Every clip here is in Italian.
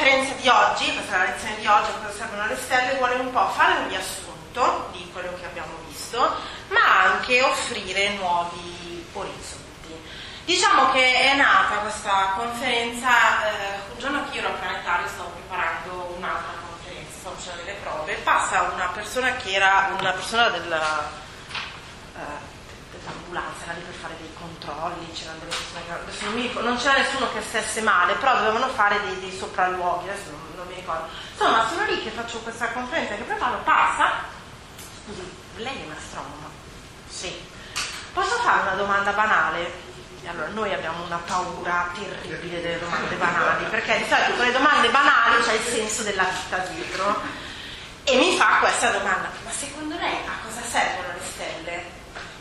conferenza di oggi, questa è la lezione di oggi, a cosa servono le stelle, vuole un po' fare un riassunto di quello che abbiamo visto, ma anche offrire nuovi orizzonti. Diciamo che è nata questa conferenza un giorno che io ero al planetario, stavo preparando un'altra conferenza, stavo facendo delle prove, passa una persona che era una persona dell'ambulanza, era lì per fare dei controlli, c'erano delle persone che adesso non mi ricordo, non c'era nessuno che stesse male, però dovevano fare dei sopralluoghi, adesso non mi ricordo. Insomma, sono lì che faccio questa conferenza che preparo, passa, scusi, lei è un astronomo? Sì. Posso fare una domanda banale? E allora noi abbiamo una paura terribile delle domande banali, perché di solito con le domande banali c'è il senso della vita dietro. E mi fa questa domanda: ma secondo lei a cosa servono le stelle?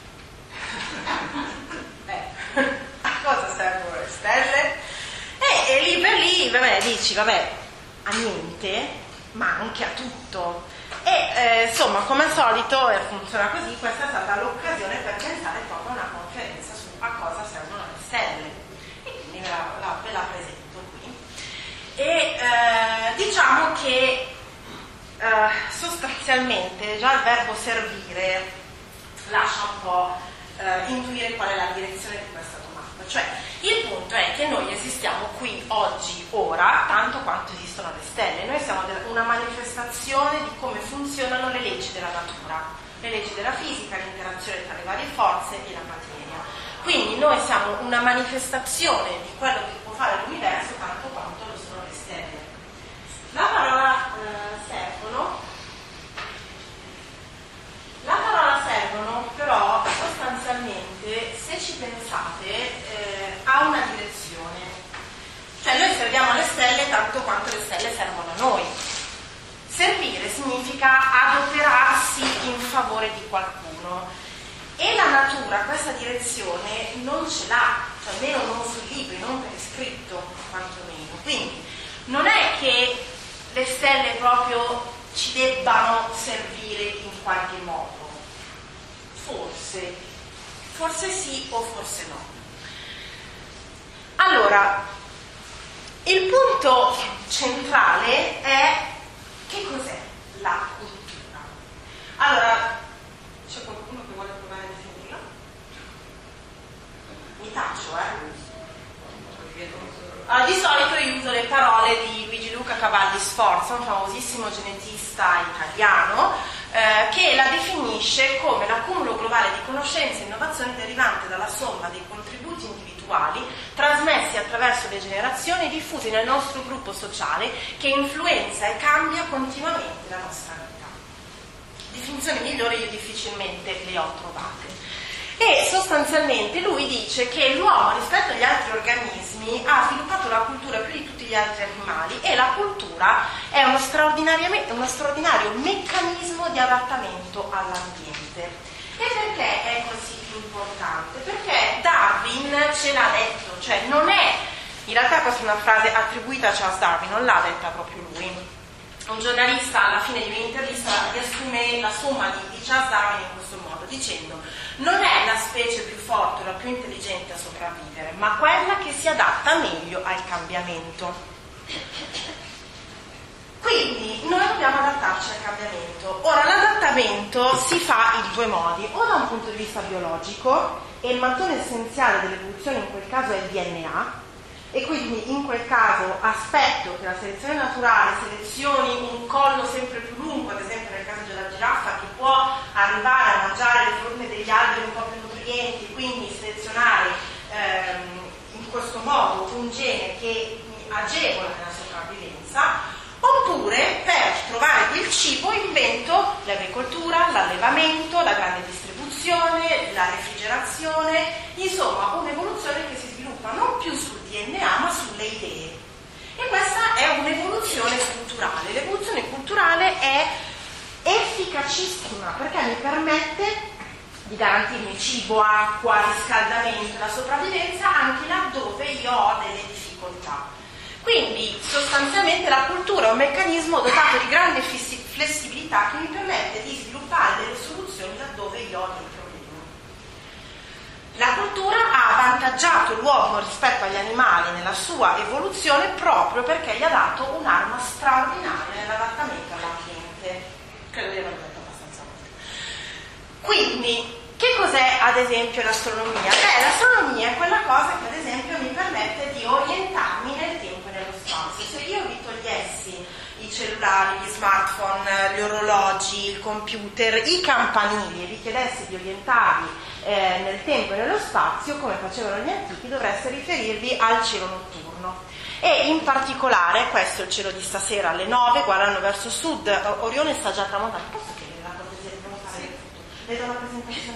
A cosa servono le stelle? E lì per lì, vabbè, dici, vabbè, a niente, ma anche a tutto. E insomma, come al solito funziona così, questa è stata l'occasione per pensare proprio a una conferenza su a cosa servono le stelle. E quindi ve la presento qui. E diciamo che sostanzialmente già il verbo servire lascia un po' intuire qual è la direzione di questa domanda. Cioè, il punto è che noi esistiamo qui, oggi, ora, tanto quanto esistono le stelle. Noi siamo una manifestazione di come funzionano le leggi della natura, le leggi della fisica, l'interazione tra le varie forze e la materia. Quindi noi siamo una manifestazione di quello che può fare l'universo tanto quanto lo sono le stelle. La parola servono però sostanzialmente, se ci pensate, ha una direzione. Cioè noi serviamo le stelle tanto quanto le stelle servono a noi. Servire significa adoperarsi in favore di qualcuno, e la natura questa direzione non ce l'ha, cioè almeno non sui libri, non per iscritto quantomeno. Quindi non è che le stelle proprio ci debbano servire in qualche modo. Forse sì o forse no. Allora, il punto centrale è: che cos'è la cultura? Allora, c'è qualcuno che vuole provare a definirla? Mi taccio, Allora, di solito io uso le parole di Luigi Luca Cavalli Sforza, un famosissimo genetista italiano, che la definisce come l'accumulo globale di conoscenze e innovazioni derivante dalla somma dei contributi individuali trasmessi attraverso le generazioni e diffusi nel nostro gruppo sociale, che influenza e cambia continuamente la nostra vita. Definizioni migliori io difficilmente le ho trovate. E sostanzialmente lui dice che l'uomo rispetto agli altri organismi ha sviluppato la cultura più di tutti gli altri animali, e la cultura è uno straordinario meccanismo di adattamento all'ambiente. E perché è così importante? Perché Darwin ce l'ha detto, cioè non è, in realtà questa è una frase attribuita a Charles Darwin, non l'ha detta proprio lui. Un giornalista alla fine di un'intervista riassume la somma di Charles Darwin in questo modo, dicendo: non è la specie più forte o la più intelligente a sopravvivere, ma quella che si adatta meglio al cambiamento. Quindi noi dobbiamo adattarci al cambiamento. Ora, l'adattamento si fa in due modi: o da un punto di vista biologico, e il mattone essenziale dell'evoluzione in quel caso è il DNA, e quindi in quel caso aspetto che la selezione naturale selezioni un collo sempre più lungo, ad esempio nel caso della giraffa, che può arrivare a mangiare le forme degli alberi un po' più nutrienti, quindi selezionare in questo modo un gene che agevola la sopravvivenza. Oppure per trovare quel cibo invento l'agricoltura, l'allevamento, la grande distribuzione, la refrigerazione, insomma un'evoluzione che si sviluppa non più sul DNA ma sulle idee. E questa è un'evoluzione culturale. L'evoluzione culturale è efficacissima perché mi permette di garantirmi cibo, acqua, riscaldamento, la sopravvivenza anche laddove io ho delle difficoltà. Quindi sostanzialmente la cultura è un meccanismo dotato di grande flessibilità che mi permette di sviluppare delle soluzioni laddove io ho dei problemi. La cultura ha avvantaggiato l'uomo rispetto agli animali nella sua evoluzione proprio perché gli ha dato un'arma straordinaria nell'adattamento all'ambiente. Credo di averlo detto abbastanza volte. Quindi, che cos'è ad esempio l'astronomia? L'astronomia è quella cosa che ad esempio mi permette di orientarmi nel tempo e nello spazio. Se io vi togliessi i cellulari, gli smartphone, gli orologi, il computer, i campanili e vi chiedessi di orientarvi nel tempo e nello spazio, come facevano gli antichi, dovreste riferirvi al cielo notturno. E in particolare, questo è il cielo di stasera, alle 9, guardando verso sud, Orione sta già tramontando. Posso chiedere la cortesia di non fare il foto? Vedo la presentazione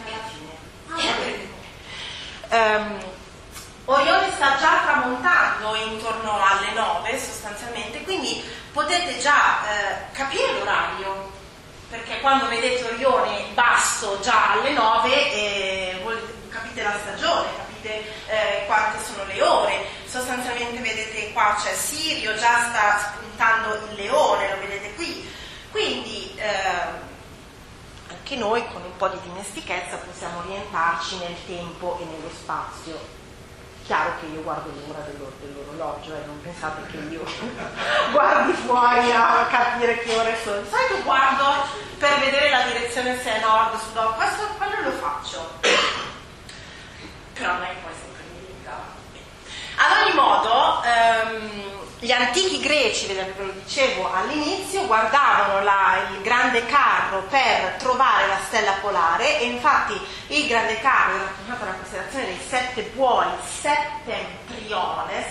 alla fine. Orione sta già tramontando intorno alle 9 sostanzialmente, quindi potete già capire l'orario, perché quando vedete Orione basso già alle 9 capite la stagione, capite quante sono le ore. Sostanzialmente vedete qua c'è Sirio, già sta spuntando il leone, lo vedete qui. Quindi anche noi con un po' di dimestichezza possiamo orientarci nel tempo e nello spazio. Chiaro che io guardo l'ora dell'orologio, non pensate che io guardi fuori a capire che ore sono. Sai che guardo per vedere la direzione se è nord, sud, ovest, quello lo faccio. Però non è che poi sempre mi dica. Ad ogni modo, gli antichi greci, ve lo dicevo all'inizio, guardavano il grande carro per trovare la stella polare, e infatti il grande carro era chiamato alla considerazione dei 7 buoi, settentrione,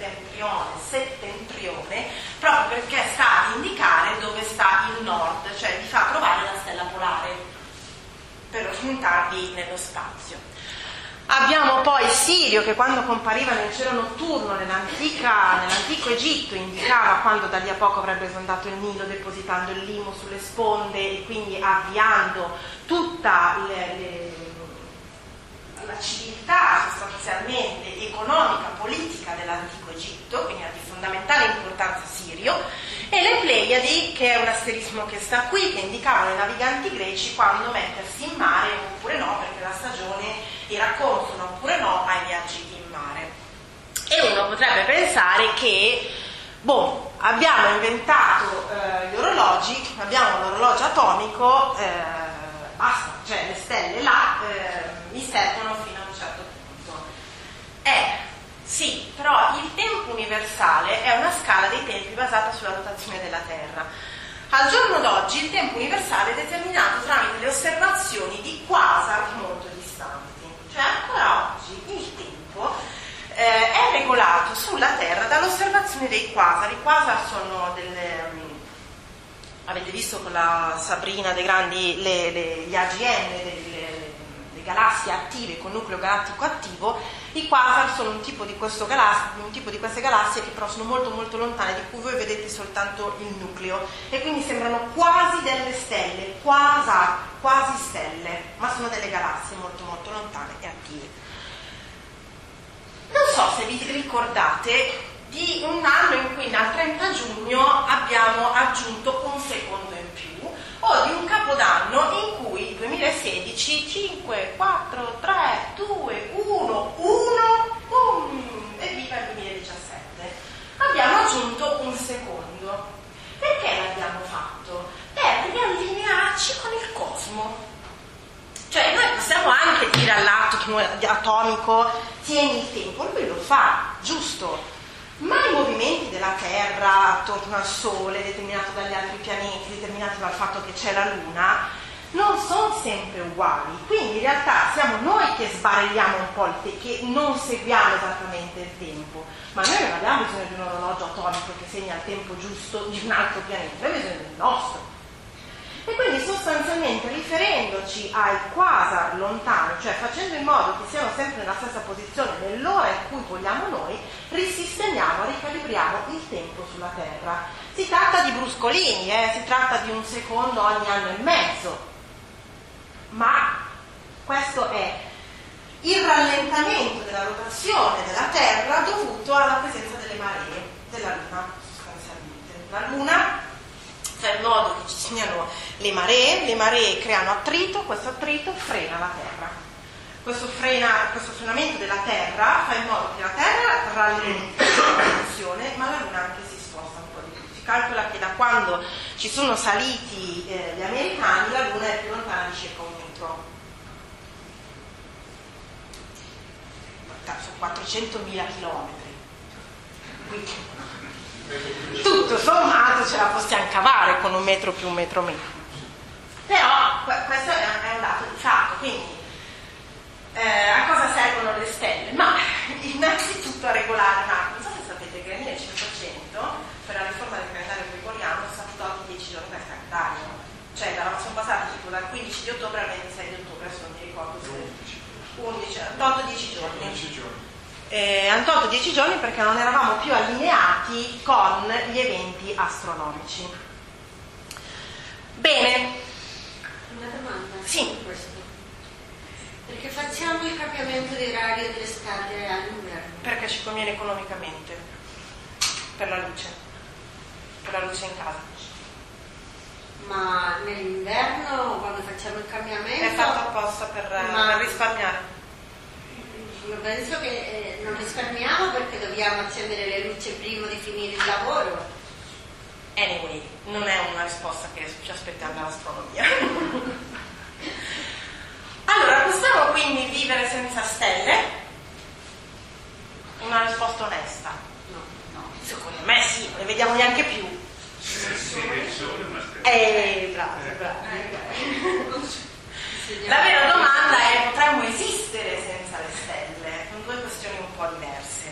proprio perché sta a indicare dove sta il nord, cioè vi fa trovare la stella polare per orientarvi nello spazio. Abbiamo poi Sirio, che quando compariva nel cielo notturno nell'antico Egitto indicava quando da lì a poco avrebbe esondato il Nilo, depositando il limo sulle sponde e quindi avviando tutta la civiltà sostanzialmente economica, politica dell'antico Egitto, quindi ha di fondamentale importanza Sirio, e le Pleiadi, che è un asterismo che sta qui, che indicavano ai naviganti greci quando mettersi in mare oppure no, perché la stagione era consona oppure no ai viaggi in mare. E uno potrebbe pensare che abbiamo inventato gli orologi, abbiamo l'orologio atomico, basta, cioè le stelle là mi servono fino a un certo punto. Sì, però il tempo universale è una scala dei tempi basata sulla rotazione della Terra. Al giorno d'oggi il tempo universale è determinato tramite le osservazioni di quasar molto distanti. Cioè ancora oggi il tempo è regolato sulla Terra dall'osservazione dei quasar. I quasar sono avete visto con la Sabrina dei grandi, gli AGN, le galassie attive con nucleo galattico attivo. I quasar sono un tipo di queste galassie che però sono molto molto lontane, di cui voi vedete soltanto il nucleo, e quindi sembrano quasi delle stelle, quasar, quasi stelle, ma sono delle galassie molto molto lontane e attive. Non so se vi ricordate di un anno in cui al 30 giugno abbiamo aggiunto un secondo in più, o di un capodanno in cui 2016 5, 4, 3, 2, 1, e viva il 2017. Abbiamo aggiunto un secondo. Perché l'abbiamo fatto? Per riallinearci con il cosmo. Cioè noi possiamo anche dire all'atomo atomico tieni il tempo, lui lo fa, giusto? Ma i movimenti della Terra attorno al Sole, determinato dagli altri pianeti, determinati dal fatto che c'è la Luna, non sono sempre uguali. Quindi in realtà siamo noi che sbarelliamo un po' che non seguiamo esattamente il tempo, ma noi non abbiamo bisogno di un orologio atomico che segna il tempo giusto di un altro pianeta, abbiamo bisogno del nostro. E quindi sostanzialmente riferendoci ai quasar lontani, cioè facendo in modo che siano sempre nella stessa posizione nell'ora in cui vogliamo noi, risistemiamo, ricalibriamo il tempo sulla Terra. Si tratta di bruscolini, si tratta di un secondo ogni anno e mezzo, ma questo è il rallentamento della rotazione della Terra dovuto alla presenza delle maree della Luna, sostanzialmente. La Luna fa in modo che ci siano le maree creano attrito, questo attrito frena la Terra. questo frenamento della Terra fa in modo che la Terra rallenti la rotazione, ma la Luna anche si sposta un po' di più. Si calcola che da quando ci sono saliti gli americani la Luna è più lontana di circa 1 metro. Sono 400.000 chilometri. Quindi tutto sommato ce la possiamo cavare con 1 metro più 1 metro meno. Però questo è un dato di fatto. Quindi a cosa servono le stelle? Ma innanzitutto a regolare un attimo. Non so se sapete che nel 1500 per la riforma del calendario gregoriano sono stati tolti 10 giorni dal calendario, cioè sono passati tipo dal 15 di ottobre al 26 di ottobre, adesso non mi ricordo se 11, hanno tolto 10 giorni. Hanno tolto 10 giorni perché non eravamo più allineati con gli eventi astronomici. Bene. Una domanda? Sì. Questo. Perché facciamo il cambiamento di orario dell'estate all'inverno? Perché ci conviene economicamente, per la luce in casa. Ma nell'inverno, quando facciamo il cambiamento... È fatto apposta per risparmiare. Io penso che non risparmiamo perché dobbiamo accendere le luci prima di finire il lavoro. Anyway, non è una risposta che ci aspettiamo dall'astronomia. Allora, possiamo quindi vivere senza stelle? Una risposta onesta? No. Secondo me sì, non le vediamo neanche più. Bravi. La vera domanda è: potremmo esistere senza le stelle? Sono due questioni un po' diverse.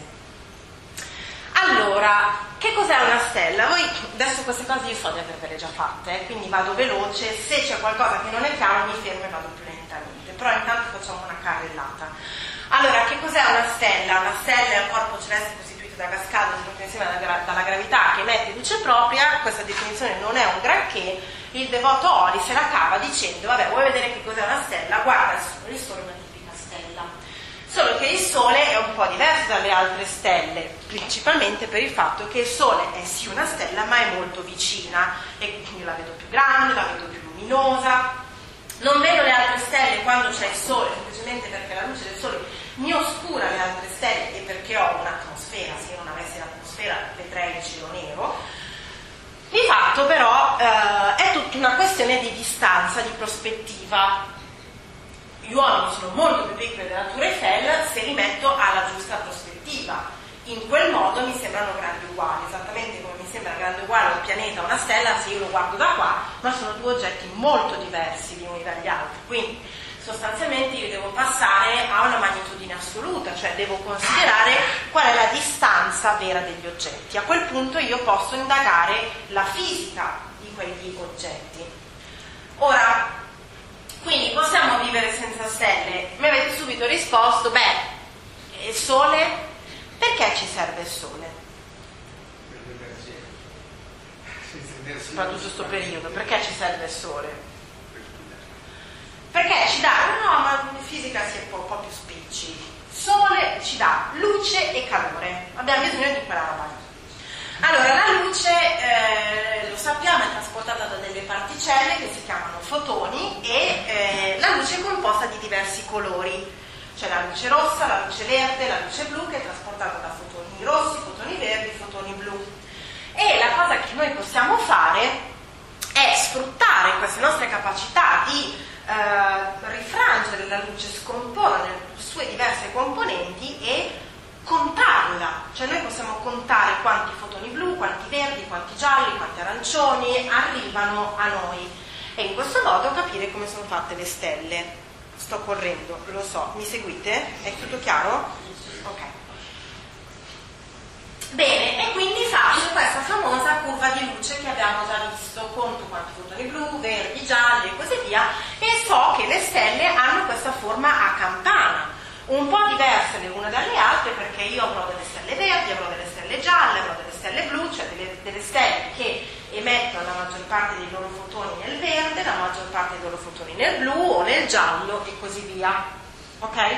Allora, che cos'è una stella? Voi adesso queste cose io so di avervele già fatte, quindi vado veloce. Se c'è qualcosa che non è chiaro mi fermo e vado più lentamente, però intanto facciamo una carrellata. Allora, che cos'è una stella? Una stella è un corpo celeste costituito da cascate tenuto insieme dalla gravità che emette luce propria. Questa definizione non è un granché. Il devoto Oli se la cava dicendo: vabbè, vuoi vedere che cos'è una stella? Guarda il Sole è una tipica stella. Solo che il Sole è un po' diverso dalle altre stelle, principalmente per il fatto che il Sole è sì una stella ma è molto vicina, e quindi la vedo più grande, la vedo più luminosa. Non vedo le altre stelle quando c'è il Sole, semplicemente perché la luce del Sole mi oscura le altre stelle e perché ho un'atmosfera. Se io non avessi l'atmosfera vedrei il cielo nero. Di fatto però è tutta una questione di distanza, di prospettiva. Gli uomini sono molto più piccoli della Tour Eiffel se li metto alla giusta prospettiva. In quel modo mi sembrano grandi uguali, esattamente come mi sembra grande uguale un pianeta o una stella se io lo guardo da qua, ma sono due oggetti molto diversi gli uni dagli altri. Quindi sostanzialmente io devo passare a una magnitudine assoluta, cioè devo considerare qual è la distanza vera degli oggetti. A quel punto io posso indagare la fisica di quegli oggetti. Ora, quindi possiamo vivere senza stelle? Mi avete subito risposto: beh, il Sole, perché ci serve il Sole? Per l'energia. Soprattutto in questo periodo, perché ci serve il Sole? Perché ci dà, no, ma in fisica si è un po' più spicci. Sole ci dà luce e calore. Abbiamo bisogno di quella roba. Allora, la luce, lo sappiamo, è trasportata da delle particelle che si chiamano fotoni e la luce è composta di diversi colori. C'è la luce rossa, la luce verde, la luce blu, che è trasportata da fotoni rossi, fotoni verdi, fotoni blu. E la cosa che noi possiamo fare è sfruttare queste nostre capacità di rifrangere la luce, scomporre le sue diverse componenti e contarla, cioè noi possiamo contare quanti fotoni blu, quanti verdi, quanti gialli, quanti arancioni arrivano a noi e in questo modo capire come sono fatte le stelle. Sto correndo, lo so, mi seguite? È tutto chiaro? Ok. Bene, e quindi faccio questa famosa curva di luce che abbiamo già visto, conto quanti fotoni blu, verdi, gialli e così via, e so che le stelle hanno questa forma a campana, un po' diverse le une dalle altre, perché io avrò delle stelle verdi, avrò delle stelle gialle, avrò delle stelle blu, cioè delle stelle che emettono la maggior parte dei loro fotoni nel verde, la maggior parte dei loro fotoni nel blu o nel giallo e così via. Ok?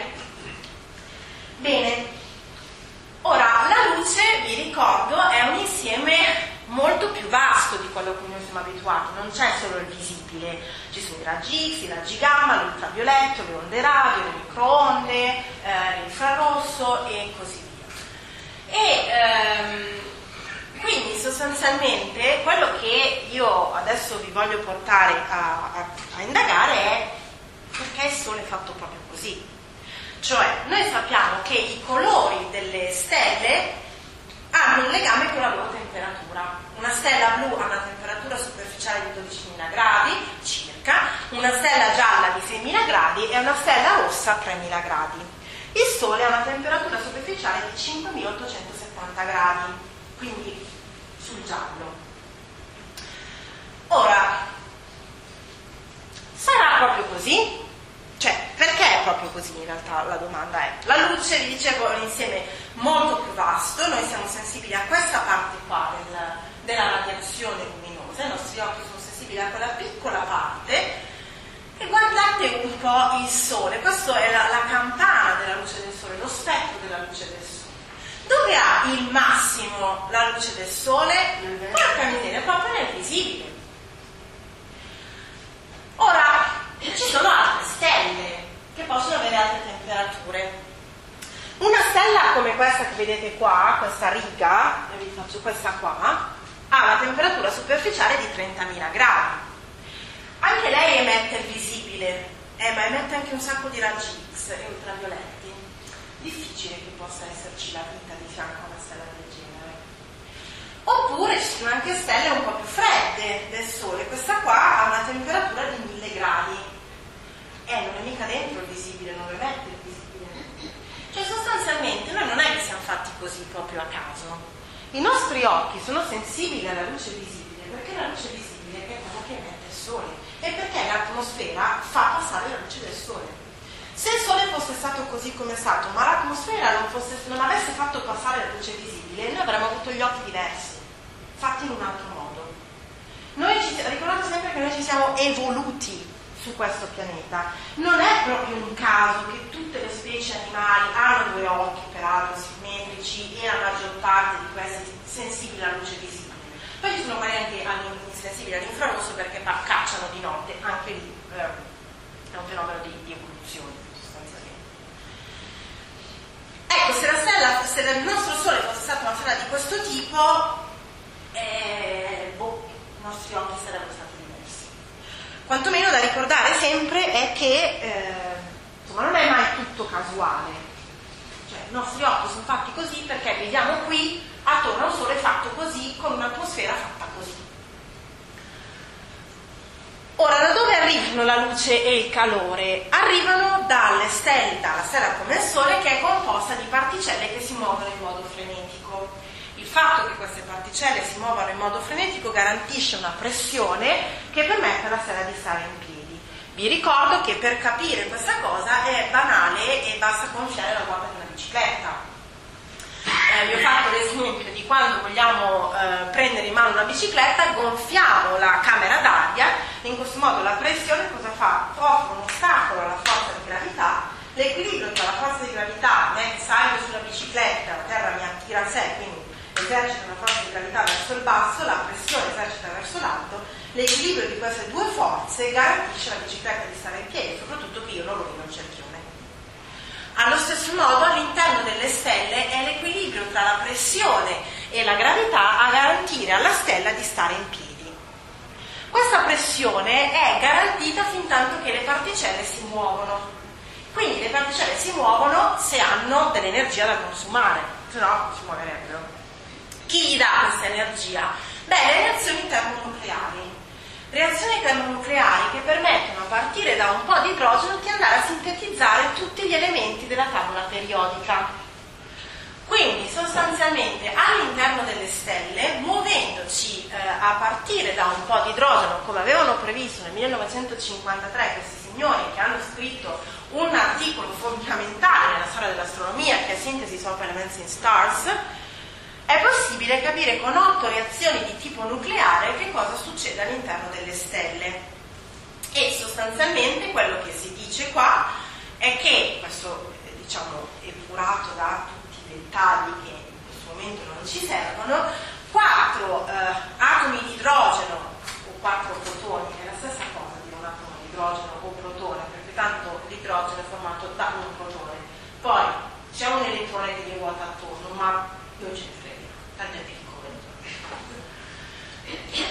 Bene. Ora, la luce, vi ricordo, è un insieme molto più vasto di quello a cui noi siamo abituati, non c'è solo il visibile, ci sono i raggi X, i raggi gamma, l'ultravioletto, le onde radio, le microonde, l'infrarosso e così via. E quindi sostanzialmente quello che io adesso vi voglio portare a indagare è perché il Sole è fatto proprio così. Cioè, noi sappiamo che i colori delle stelle hanno un legame con la loro temperatura. Una stella blu ha una temperatura superficiale di 12.000 gradi circa, una stella gialla di 6.000 gradi e una stella rossa 3.000 gradi. Il Sole ha una temperatura superficiale di 5.870 gradi, quindi sul giallo. Ora, sarà proprio così? Cioè, perché è proprio così in realtà la domanda è? La luce, vi dicevo, è un insieme molto più vasto, noi siamo sensibili a questa parte qua della radiazione luminosa, i nostri occhi sono sensibili a quella piccola parte e guardate un po' il Sole, questa è la campana della luce del Sole, lo spettro della luce del Sole. Dove ha il massimo la luce del Sole? Porca miseria, proprio nel visibile. Ora, ci sono altre stelle che possono avere altre temperature. Una stella come questa che vedete qua, questa riga, vi faccio questa qua, ha una temperatura superficiale di 30.000 gradi. Anche lei emette il visibile, ma emette anche un sacco di raggi X e ultravioletti. Difficile che possa esserci la vita di fianco a una stella del genere. Oppure ci sono anche stelle un po' più fredde del Sole. Questa qua ha una temperatura di 1.000 gradi. Non è mica dentro il visibile, non emette il visibile. Cioè sostanzialmente noi non è che siamo fatti così proprio a caso. I nostri occhi sono sensibili alla luce visibile perché la luce visibile è quella che emette il Sole e perché l'atmosfera fa passare la luce del Sole. Se il Sole fosse stato così come è stato, ma l'atmosfera non avesse fatto passare la luce visibile, noi avremmo avuto gli occhi diversi, fatti in un altro modo. Ricordate sempre che noi ci siamo evoluti su questo pianeta. Non è proprio un caso che tutte le specie animali hanno due occhi, peraltro simmetrici, e la maggior parte di questi sensibili alla luce visibile. Poi ci sono quelli anche insensibili all'infrarosso perché cacciano di notte, anche lì è un fenomeno di evoluzione sostanzialmente. Ecco, se il nostro Sole fosse stata una stella di questo tipo, i nostri occhi sarebbero stati diversi. Quantomeno da ricordare sempre è che insomma, non è mai tutto casuale. Cioè, i nostri occhi sono fatti così perché viviamo qui attorno a un Sole fatto così, con un'atmosfera fatta così. Ora, da dove arrivano la luce e il calore? Arrivano dalla stella come il Sole, che è composta di particelle che si muovono in modo frenetico. Il fatto che queste particelle si muovano in modo frenetico garantisce una pressione che permette alla stella di stare in piedi. Vi ricordo che per capire questa cosa è banale e basta gonfiare la ruota di una bicicletta. Vi ho fatto l'esempio di quando vogliamo prendere in mano una bicicletta, gonfiamo la camera d'aria, in questo modo la pressione cosa fa? Offre un ostacolo alla forza di gravità, l'equilibrio tra la forza di gravità, me che salgo sulla bicicletta, la terra mi attira a sé, quindi esercita una forza di gravità verso il basso, la pressione esercita verso l'alto, l'equilibrio di queste due forze garantisce alla bicicletta di stare in piedi, soprattutto che io non rovino il cerchione. Allo stesso modo all'interno delle stelle è l'equilibrio tra la pressione e la gravità a garantire alla stella di stare in piedi. Questa pressione è garantita fin tanto che le particelle si muovono. Quindi le particelle si muovono se hanno dell'energia da consumare, se no non si muoverebbero. Chi gli dà questa energia? Beh, le reazioni termonucleari. Reazioni termonucleari che permettono a partire da un po' di idrogeno di andare a sintetizzare tutti gli elementi della tavola periodica. Quindi sostanzialmente all'interno delle stelle, muovendoci a partire da un po' di idrogeno, come avevano previsto nel 1953 questi signori che hanno scritto un articolo fondamentale nella storia dell'astronomia che è Synthesis of Elements in Stars, è possibile capire con 8 reazioni di tipo nucleare che cosa succede all'interno delle stelle. E sostanzialmente quello che si dice qua è che, questo diciamo epurato da tutti i dettagli che in questo momento non ci servono, 4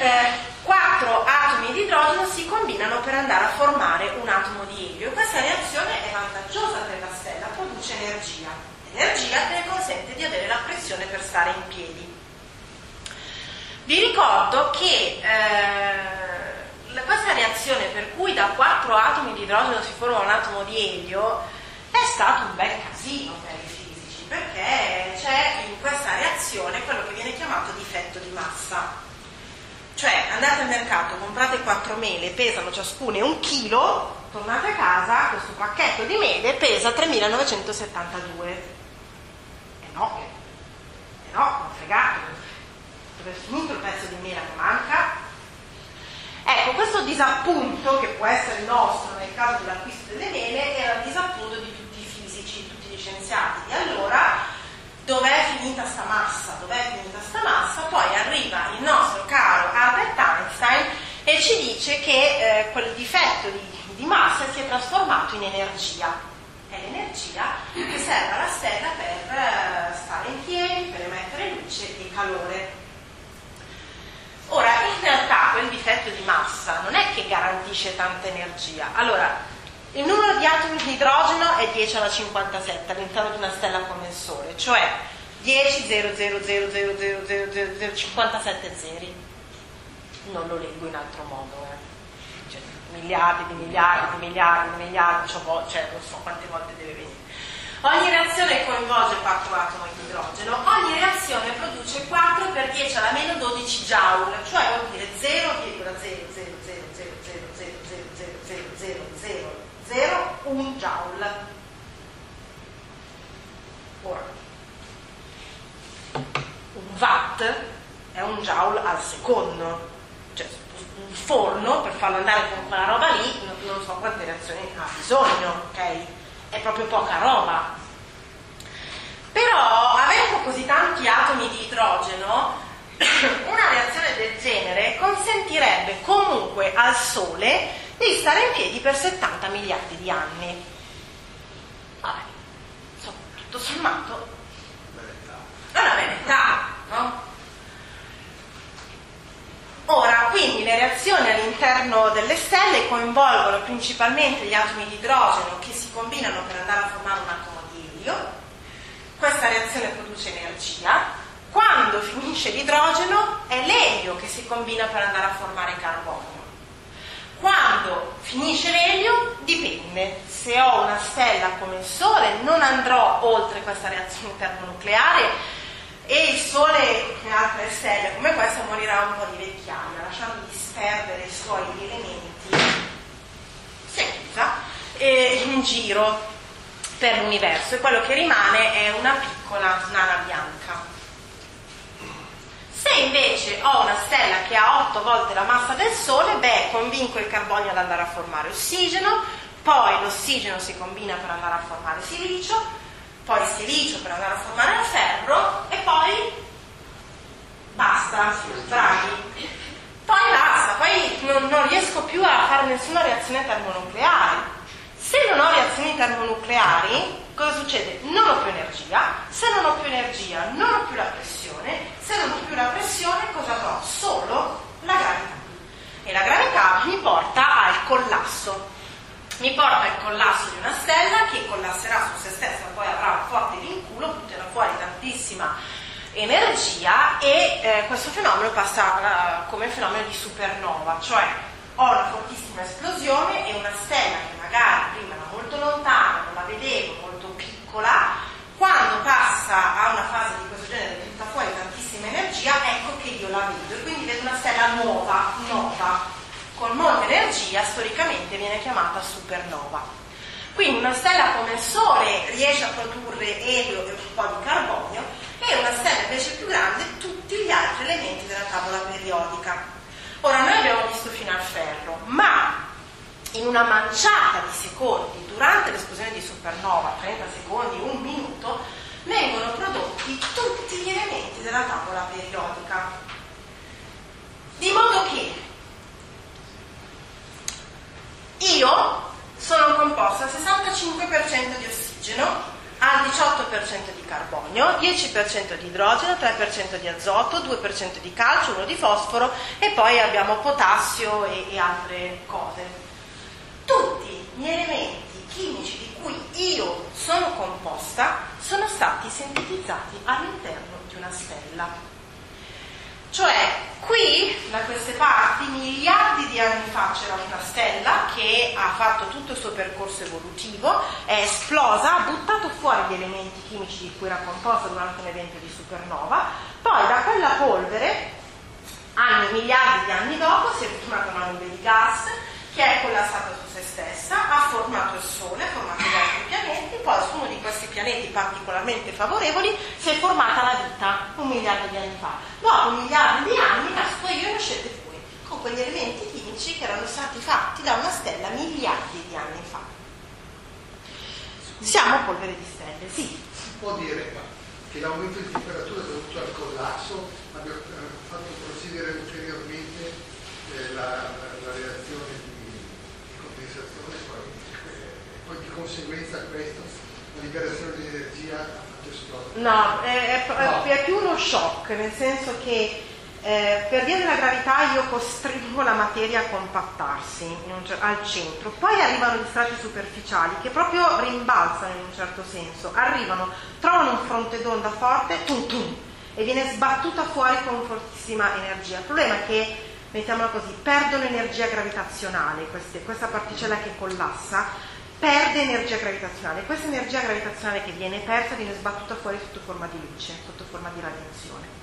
4 atomi di idrogeno si combinano per andare a formare un atomo di elio. Questa reazione è vantaggiosa per la stella, produce energia. L'energia che le consente di avere la pressione per stare in piedi. Vi ricordo che questa reazione per cui da 4 atomi di idrogeno si forma un atomo di elio è stato un bel casino per i fisici, perché c'è in questa reazione quello che viene chiamato difetto di massa. Cioè andate al mercato, comprate 4 mele, pesano ciascune 1 chilo, tornate a casa, questo pacchetto di mele pesa 3.972. No, ho fregato. Dove è finito il pezzo di mela che manca? Ecco, questo disappunto, che può essere il nostro nel caso dell'acquisto delle mele, era il disappunto di tutti i fisici, tutti gli scienziati. E allora, dov'è finita sta massa? Poi arriva il nostro caro Albert Einstein e ci dice che quel difetto di massa si è trasformato in energia. È l'energia che serve alla stella per stare in piedi, per emettere luce e calore. Ora, in realtà quel difetto di massa non è che garantisce tanta energia. allora, il numero di atomi di idrogeno è 10 alla 57 all'interno di una stella come il Sole, cioè 10 0 0 0 0 0 0 0 0 57 zeri. Non lo leggo in altro modo, cioè, miliardi di miliardi di miliardi di miliardi, cioè non so quante volte deve venire. Ogni reazione coinvolge 4 atomi di idrogeno, ogni reazione produce 4 per 10 alla meno 12 joule, cioè vuol dire 0,0000000000001 joule. Ora, un watt è un joule al secondo, cioè un forno per farlo andare con quella roba lì non so quante reazioni ha bisogno, ok? È proprio poca roba. Però avendo così tanti atomi di idrogeno, una reazione del genere consentirebbe comunque al Sole di stare in piedi per 70 miliardi di anni. Vabbè, insomma, tutto sommato è una bella età, no? Ora, quindi le reazioni all'interno delle stelle coinvolgono principalmente gli atomi di idrogeno che si combinano per andare a formare un atomo di elio. Questa reazione produce energia. Quando finisce l'idrogeno è l'elio che si combina per andare a formare carbonio. Quando finisce l'elio dipende. Se ho una stella come il Sole non andrò oltre questa reazione termonucleare e il Sole e altre stelle come questa morirà un po' di vecchiaia, lasciando disperdere i suoi elementi senza in giro per l'universo, e quello che rimane è una piccola nana bianca. Se invece ho una stella che ha 8 volte la massa del Sole, convinco il carbonio ad andare a formare ossigeno, poi l'ossigeno si combina per andare a formare silicio, poi silicio per andare a formare il ferro e poi basta, draghi. Poi non riesco più a fare nessuna reazione termonucleare. Se non ho reazioni termonucleari, cosa succede? Non ho più energia, se non ho più energia non ho più la pressione, se non ho più la pressione cosa avrò? Solo la gravità. E la gravità mi porta al collasso. Mi porta al collasso di una stella che collasserà su se stessa, poi avrà un forte vinculo, butterà fuori tantissima energia e questo fenomeno passa come fenomeno di supernova, cioè ho una fortissima esplosione e una stella che magari prima era molto lontana, non la vedevo, molto piccola, quando passa a una fase di questo genere che butta fuori tantissima energia, ecco che io la vedo e quindi vedo una stella nova, con molta energia, storicamente viene chiamata supernova. Quindi una stella come il Sole riesce a produrre elio e un po' di carbonio, e una stella invece più grande tutti gli altri elementi della tavola periodica. Ora, noi abbiamo visto fino al ferro, ma in una manciata di secondi, durante l'esplosione di supernova, 30 secondi, 1 minuto, vengono prodotti tutti gli elementi della tavola periodica. Di modo che io sono composta al 65% di ossigeno, al 18% 92% di carbonio, 10% di idrogeno, 3% di azoto, 2% di calcio, 1 di fosforo e poi abbiamo potassio e altre cose. Tutti gli elementi chimici di cui io sono composta sono stati sintetizzati all'interno di una stella. Cioè, qui, da queste parti, miliardi di anni fa c'era una stella che ha fatto tutto il suo percorso evolutivo, è esplosa, ha buttato fuori gli elementi chimici di cui era composta durante un evento di supernova, poi da quella polvere, miliardi di anni dopo, si è formata una nube di gas che è collassata su se stessa, ha formato il Sole, ha formato gli altri pianeti, poi su uno di questi pianeti particolarmente favorevoli si è formata la vita 1 miliardo di anni fa. Dopo miliardi di anni nasco io e nascete voi, con quegli elementi chimici che erano stati fatti da una stella miliardi di anni fa. Siamo polvere di stelle, sì. Si può dire che l'aumento di temperatura dovuto al collasso abbia fatto procedere ulteriormente la reazione di condensazione e poi di conseguenza a questo la liberazione di energia ha fatto esplodere? No, è più uno shock, nel senso che per via della gravità io costringo la materia a compattarsi al centro, poi arrivano gli strati superficiali che proprio rimbalzano in un certo senso, trovano un fronte d'onda forte, tum tum, e viene sbattuta fuori con fortissima energia. Il problema è che, mettiamola così, perdono energia gravitazionale, questa particella che collassa perde energia gravitazionale, questa energia gravitazionale che viene persa viene sbattuta fuori sotto forma di luce, sotto forma di radiazione.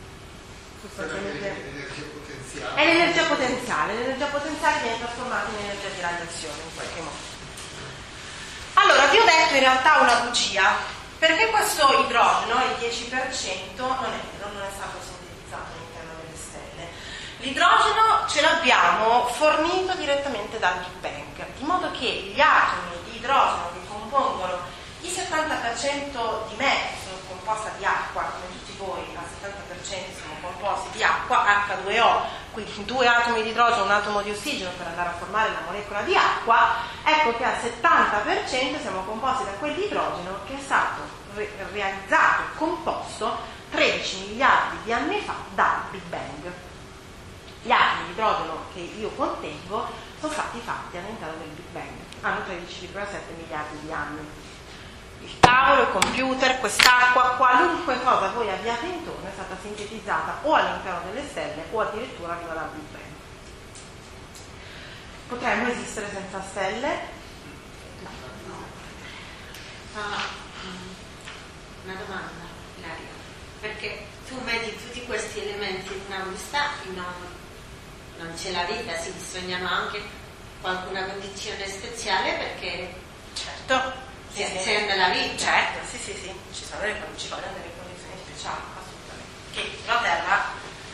È l'energia potenziale viene trasformata in energia di radiazione in qualche modo. Allora, vi ho detto in realtà una bugia, perché questo idrogeno, il 10%, non è vero, non è stato sintetizzato all'interno delle stelle. L'idrogeno ce l'abbiamo fornito direttamente dal Big Bang, di modo che gli atomi di idrogeno che compongono il 70% di me, che sono composta di acqua, come tutti voi, al 70% sono composti di acqua, H2O, quindi 2 atomi di idrogeno e un atomo di ossigeno per andare a formare la molecola di acqua, ecco che al 70% siamo composti da quell'idrogeno che è stato realizzato, composto 13 miliardi di anni fa dal Big Bang. Gli atomi di idrogeno che io contengo sono stati fatti all'interno del Big Bang, hanno 13,7 miliardi di anni. Il tavolo, il computer, quest'acqua, qualunque cosa voi abbiate intorno è stata sintetizzata o all'interno delle stelle o addirittura arriva dal Big Bang. Potremmo esistere senza stelle? No. Una domanda, Ilaria, perché tu metti tutti questi elementi in una busta e non c'è la vita, si bisognano anche qualcuna condizione speciale perché certo si accende la vita. Certo, sì, ci vogliono delle condizioni speciali, assolutamente, che sulla Terra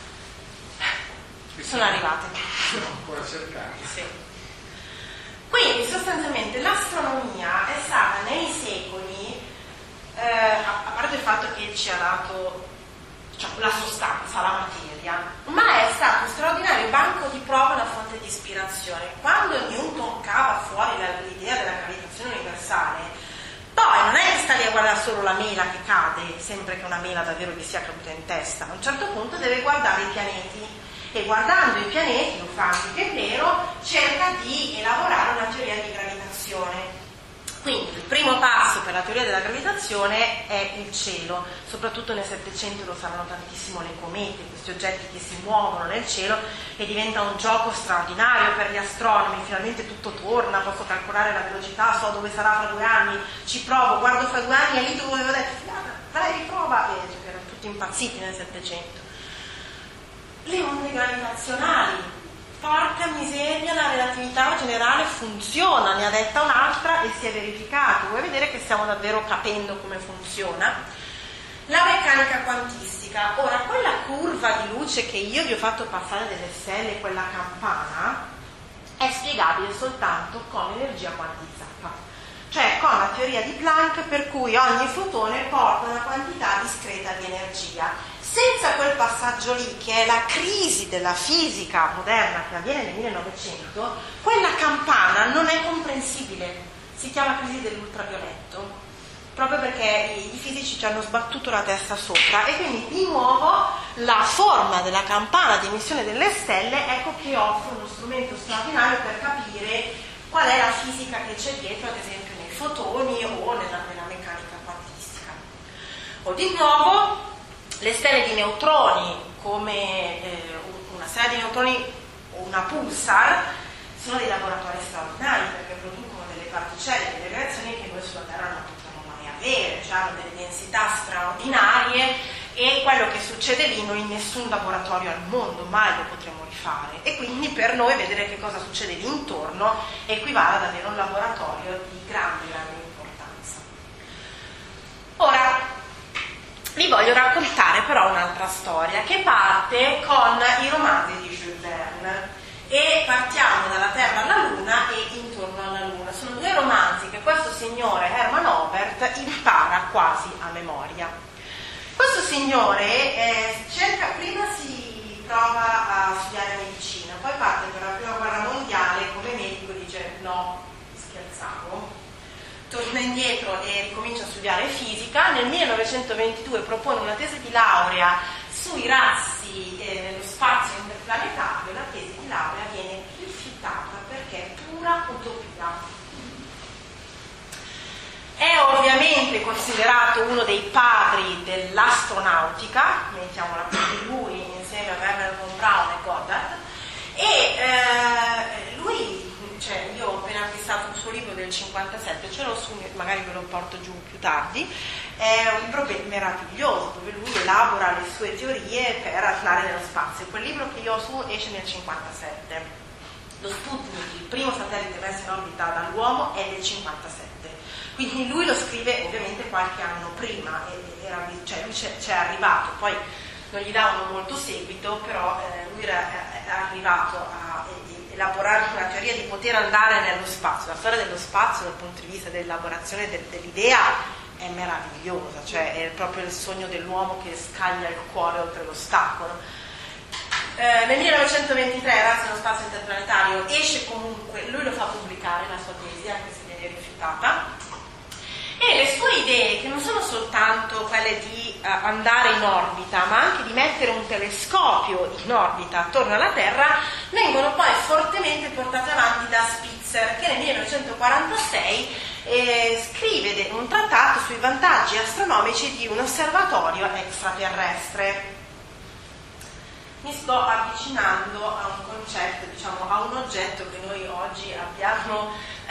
sono arrivate. Stiamo ancora cercando. Sì. Quindi sostanzialmente l'astronomia è stata nei secoli, a parte il fatto che ci ha dato la sostanza, la materia, ma è stato un straordinario banco di prova, una fonte di ispirazione. Quando Newton cava fuori l'idea della gravitazione universale, poi non è che sta lì a guardare solo la mela che cade, sempre che una mela davvero gli sia caduta in testa. A un certo punto deve guardare i pianeti e guardando i pianeti, lo fa anche Keplero, cerca di elaborare una teoria di gravitazione. Quindi il primo passo per la teoria della gravitazione è il cielo, soprattutto nel Settecento lo saranno tantissimo le comete, questi oggetti che si muovono nel cielo e diventa un gioco straordinario per gli astronomi, finalmente tutto torna, posso calcolare la velocità, so dove sarà fra 2 anni, ci provo, guardo fra 2 anni e lì dove avevo detto, farei riprova, e erano tutti impazziti nel Settecento. Le onde gravitazionali. Porca miseria, la relatività generale funziona, ne ha detta un'altra e si è verificato. Vuoi vedere che stiamo davvero capendo come funziona? La meccanica quantistica. Ora, quella curva di luce che io vi ho fatto passare delle stelle, quella campana, è spiegabile soltanto con energia quantizzata, cioè con la teoria di Planck per cui ogni fotone porta una quantità discreta di energia. Senza quel passaggio lì, che è la crisi della fisica moderna che avviene nel 1900, quella campana non è comprensibile. Si chiama crisi dell'ultravioletto. proprio perché i fisici ci hanno sbattuto la testa sopra, e quindi di nuovo la forma della campana di emissione delle stelle ecco che offre uno strumento straordinario per capire qual è la fisica che c'è dietro, ad esempio nei fotoni o nella meccanica quantistica. O di nuovo le stelle di neutroni, come una stella di neutroni o una pulsar, sono dei laboratori straordinari perché producono delle particelle, delle reazioni che noi sulla Terra non potremmo mai avere, cioè hanno delle densità straordinarie, e quello che succede lì noi in nessun laboratorio al mondo mai lo potremo rifare, e quindi per noi vedere che cosa succede lì intorno equivale ad avere un laboratorio di grande importanza. Ora vi voglio raccontare però un'altra storia che parte con i romanzi di Jules Verne, e partiamo dalla Terra alla Luna e intorno alla Luna. Sono due romanzi che questo signore Hermann Oberth impara quasi a memoria. Questo signore prima si prova a studiare medicina, poi parte per la prima guerra mondiale, come medico dice no, scherzavo, torna indietro e ricomincia a studiare fisica. Nel 1922 propone una tesi di laurea sui razzi nello spazio interplanetario. La tesi di laurea viene rifiutata perché è pura utopia. È ovviamente considerato uno dei padri dell'astronautica, mettiamola così, lui insieme a Wernher von Braun e Goddard, e lui, cioè, io ho appena acquistato un suo libro del 57, ce l'ho su, magari ve lo porto giù più tardi. È un libro meraviglioso dove lui elabora le sue teorie per andare nello spazio. Quel libro che io ho su esce nel 57. Lo Sputnik, il primo satellite messo in orbita dall'uomo, è del 57. Quindi lui lo scrive ovviamente qualche anno prima, cioè lui c'è arrivato, poi non gli davano molto seguito, però lui è arrivato a elaborare una teoria di poter andare nello spazio. La storia dello spazio dal punto di vista dell'elaborazione dell'idea è meravigliosa, cioè è proprio il sogno dell'uomo che scaglia il cuore oltre l'ostacolo. Nel 1923 Razzi nello spazio interplanetario esce comunque, lui lo fa pubblicare la sua tesi, anche se viene rifiutata, e le sue idee, che non sono soltanto quelle di andare in orbita, ma anche di mettere un telescopio in orbita attorno alla Terra, vengono poi fortemente portate avanti da Spitzer, che nel 1946 scrive un trattato sui vantaggi astronomici di un osservatorio extraterrestre. Mi sto avvicinando a un concetto, diciamo, a un oggetto che noi oggi abbiamo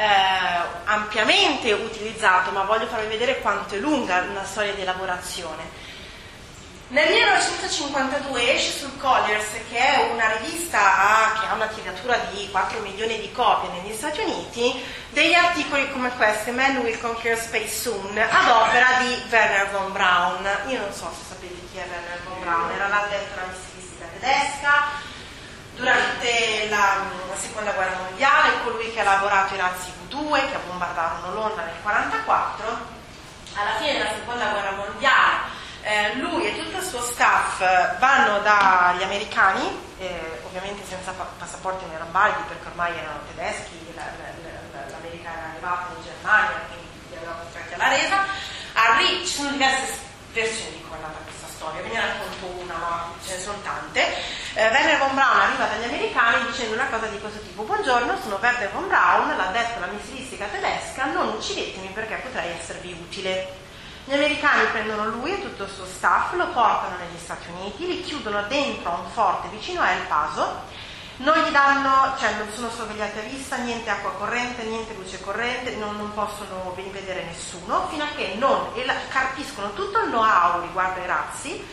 ampiamente utilizzato, ma voglio farvi vedere quanto è lunga una storia di elaborazione. Nel 1952 esce sul Colliers, che è una rivista che ha una tiratura di 4 milioni di copie negli Stati Uniti, degli articoli come questo: Man Will Conquer Space Soon, ad opera di Wernher von Braun. Io non so se sapete chi è Wernher von Braun, era l'addetto alla missilistica tedesca durante la seconda guerra mondiale, colui che ha lavorato ai razzi V2 che bombardarono Londra nel 1944. Alla fine della seconda guerra mondiale lui e tutto il suo staff vanno dagli americani, ovviamente senza passaporti neorambardi perché ormai erano tedeschi, l'America era arrivata in Germania, quindi li avevano costretti alla resa. Ci sono diverse versioni di come è andata questa storia, ve ne racconto una, ma ce ne sono tante. Wernher von Braun arriva dagli americani dicendo una cosa di questo tipo: buongiorno, sono Wernher von Braun, l'addetto alla missilistica tedesca, non uccidetemi perché potrei esservi utile. Gli americani prendono lui e tutto il suo staff, lo portano negli Stati Uniti, li chiudono dentro a un forte vicino a El Paso, non gli danno, cioè non sono sorvegliati a vista, niente acqua corrente, niente luce corrente, non possono vedere nessuno, fino a che non carpiscono tutto il know-how riguardo ai razzi.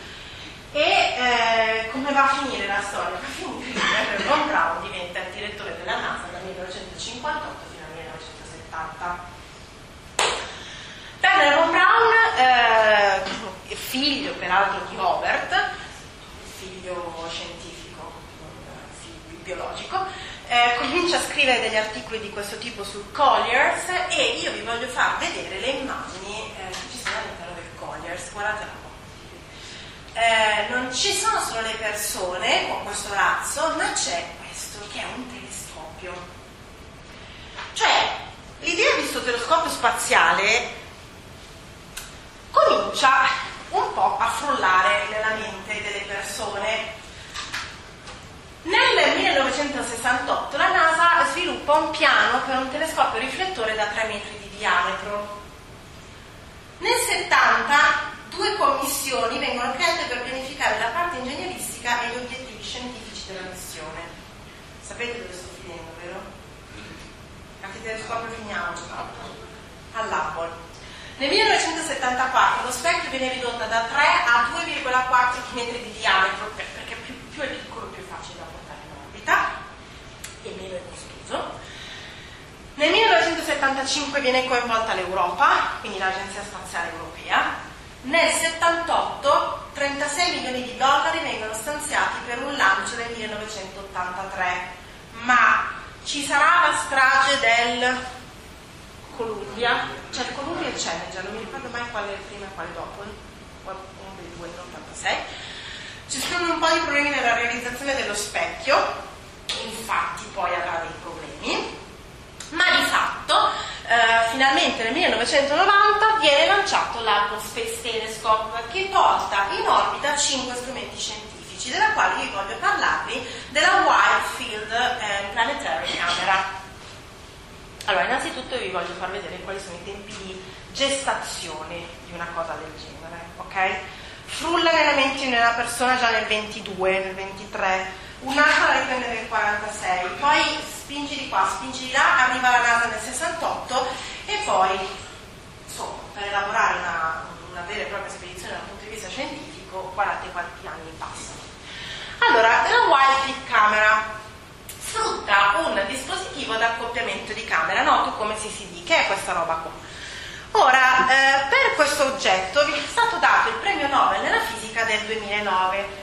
E come va a finire la storia? Va a finire che Wernher von Braun diventa il direttore della NASA dal 1958 fino al 1970. Wernher von Braun, figlio peraltro di Oberth, figlio scientifico, figlio biologico, comincia a scrivere degli articoli di questo tipo sul Colliers, e io vi voglio far vedere le immagini che ci sono all'interno del Colliers. Guardate un po'. Non ci sono solo le persone con questo razzo, ma c'è questo che è un telescopio. Cioè, l'idea di questo telescopio spaziale comincia un po' a frullare nella mente delle persone. Nel 1968 la NASA sviluppa un piano per un telescopio riflettore da 3 metri di diametro. Nel 70 2 commissioni vengono create per pianificare la parte ingegneristica e gli obiettivi scientifici della missione. Sapete dove sto finendo, vero? A che telescopio finiamo? All'Hubble. Nel 1974 lo specchio viene ridotto da 3 a 2,4 metri di diametro, perché più è piccolo più è facile da portare in orbita e meno è costoso. Nel 1975 viene coinvolta l'Europa, quindi l'Agenzia Spaziale Europea. Nel 78 36 milioni di dollari vengono stanziati per un lancio del 1983, ma ci sarà la strage del Columbia, cioè il Columbia e il Challenger, non mi ricordo mai quale è prima e quale dopo, uno dei due nell'86. Ci sono un po' di problemi nella realizzazione dello specchio, infatti poi avrà dei problemi, ma di fatto finalmente nel 1990 viene lanciato l'Hubble Space Telescope, che porta in orbita 5 strumenti scientifici, della quale vi voglio parlarvi della Wide Field Planetary Camera. Allora, innanzitutto vi voglio far vedere quali sono i tempi di gestazione di una cosa del genere, ok? Frulla nella mente di una persona già nel 22, nel 23, un'altra la riprende nel 46, poi spingi di qua, spingi di là, arriva la NASA nel 68 e poi, insomma, per elaborare una vera e propria spedizione dal punto di vista scientifico, guardate quanti anni passano. Allora, la Wide Field Camera sfrutta un dispositivo d'accoppiamento di camera, noto come CCD, che è questa roba qua. Ora, per questo oggetto vi è stato dato il premio Nobel nella fisica del 2009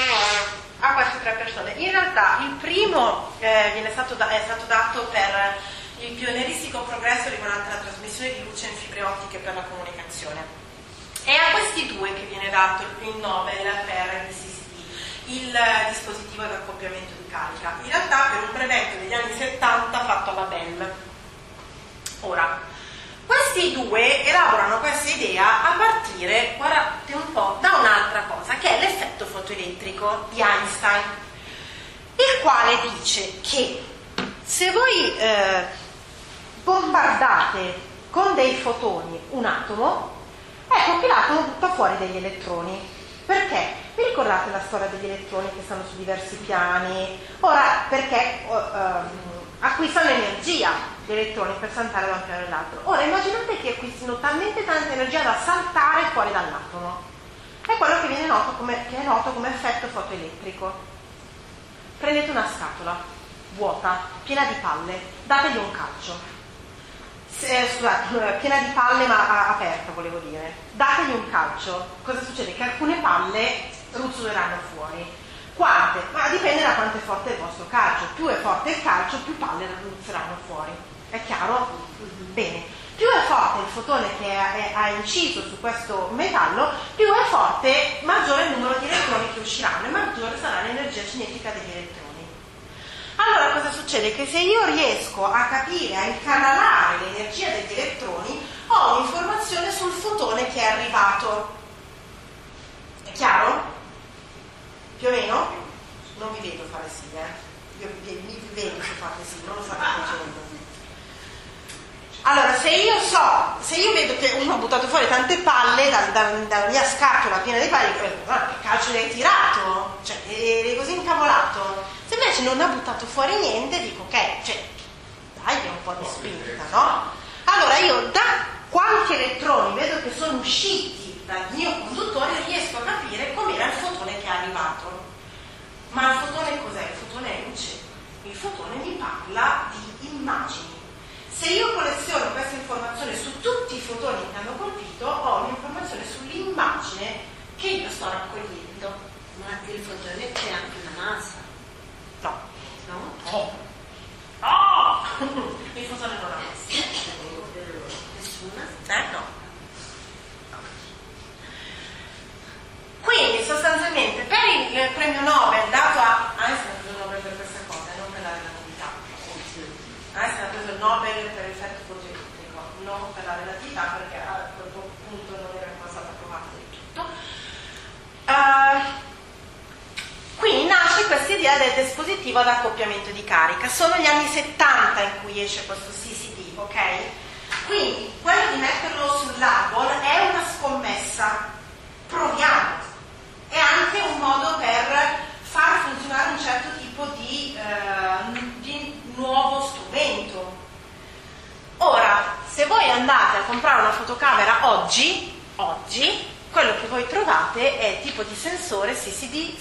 a queste 3 persone. In realtà il primo è stato dato per il pionieristico progresso riguardante la trasmissione di luce in fibre ottiche per la comunicazione. E a questi 2 che viene dato il Nobel per il CCD, il dispositivo di accoppiamento di carica, in realtà per un brevetto degli anni 70 fatto alla Bell. Ora, questi 2 elaborano questa idea a partire, guardate un po', da un'altra cosa, che è l'effetto fotoelettrico di Einstein, il quale dice che se voi bombardate con dei fotoni un atomo, ecco che l'atomo butta fuori degli elettroni. Perché? Vi ricordate la storia degli elettroni che stanno su diversi piani? Ora, perché acquistano energia gli elettroni per saltare da un piano all'altro. Ora immaginate che acquistino talmente tanta energia da saltare fuori dall'atomo. È quello che viene noto come effetto fotoelettrico. Prendete una scatola vuota, piena di palle, dategli un calcio. Scusate, piena di palle ma aperta, volevo dire. Dategli un calcio. Cosa succede? Che alcune palle ruzzoleranno fuori. Quante? Ma dipende da quanto è forte il vostro calcio. Più è forte il calcio, più palle ruzzoleranno fuori. È chiaro? Bene. Più è forte il fotone che ha inciso su questo metallo, più è forte, maggiore il numero di elettroni che usciranno e maggiore sarà l'energia cinetica degli elettroni. Allora cosa succede? Che se io riesco a capire, a incanalare l'energia degli elettroni, ho un'informazione sul fotone che è arrivato. È chiaro? Più o meno? Non vi vedo fare sì, Io vi vedo se fate sì, non lo fate facendo. Allora, se io vedo che uno ha buttato fuori tante palle dalla mia scatola piena di palle, che calcio l'hai tirato? Cioè, eri così incavolato. Se invece non ha buttato fuori niente, dico ok, cioè, dai un po' di spinta, no? Allora io da quanti elettroni vedo che sono usciti dal mio conduttore riesco a capire com'era il fotone che è arrivato. Ma il fotone cos'è? Il fotone è luce. Il fotone mi parla di immagini. Se io colleziono questa informazione su tutti i fotoni che hanno colpito, ho un'informazione sull'immagine che io sto raccogliendo. Ma il fotone c'è anche una massa? No. No? Oh! Oh! Il fotone non ha massa. Nessuna? No. Quindi sostanzialmente per il premio del dispositivo ad accoppiamento di carica. Sono gli anni 70 in cui esce questo CCD, ok? Quindi quello di metterlo sull'Hubble è una scommessa, proviamo, è anche un modo per far funzionare un certo tipo di nuovo strumento. Ora, se voi andate a comprare una fotocamera oggi, quello che voi trovate è tipo di sensore CCD.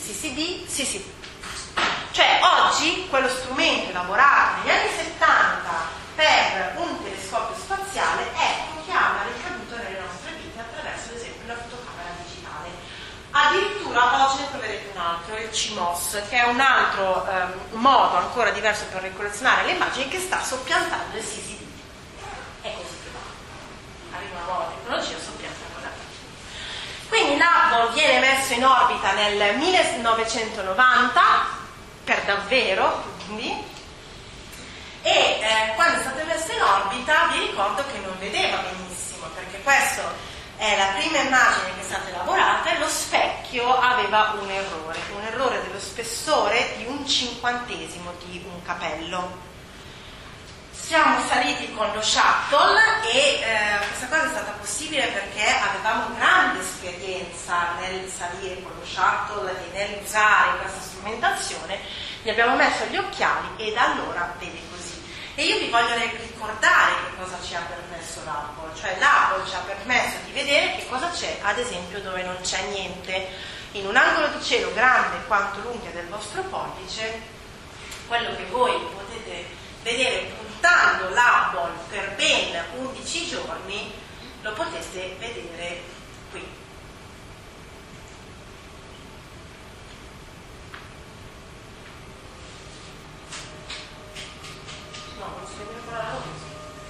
Cioè oggi quello strumento elaborato negli anni 70 per un telescopio spaziale è quello che ha una ricaduta nelle nostre vite attraverso ad esempio la fotocamera digitale. Addirittura oggi ne troverete un altro, il CMOS, che è un altro modo ancora diverso per ricollezionare le immagini che sta soppiantando il CCD. È così che va. Arriva una nuova tecnologia, soppianta quella. Quindi l'Hubble viene messo in orbita nel 1990, per davvero, quindi, e quando è stato messo in orbita vi ricordo che non vedeva benissimo, perché questa è la prima immagine che è stata elaborata e lo specchio aveva un errore dello spessore di 1/50 di un capello. Siamo saliti con lo shuttle e questa cosa è stata possibile perché avevamo grande esperienza nel salire con lo shuttle e nell'usare questa strumentazione, gli abbiamo messo gli occhiali e da allora vede così. E io vi voglio ricordare che cosa ci ha permesso l'Hubble, cioè l'Hubble ci ha permesso di vedere che cosa c'è, ad esempio, dove non c'è niente. In un angolo di cielo grande quanto l'unghia del vostro pollice, quello che voi potete vedere puntando l'Hubble per ben 11 giorni, lo potete vedere qui. No, non si vede ancora la luce.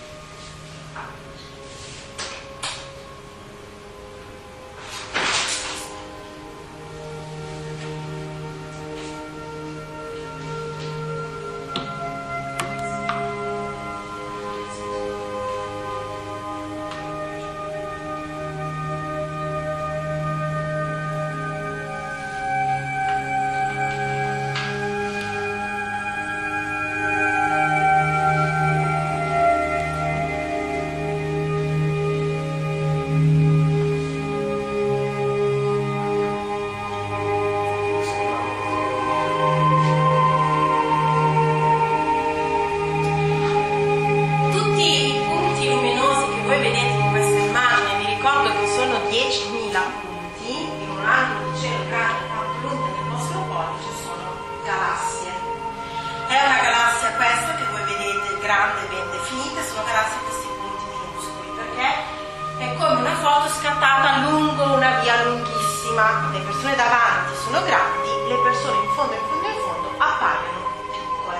Le persone davanti sono grandi, le persone in fondo appaiono piccole.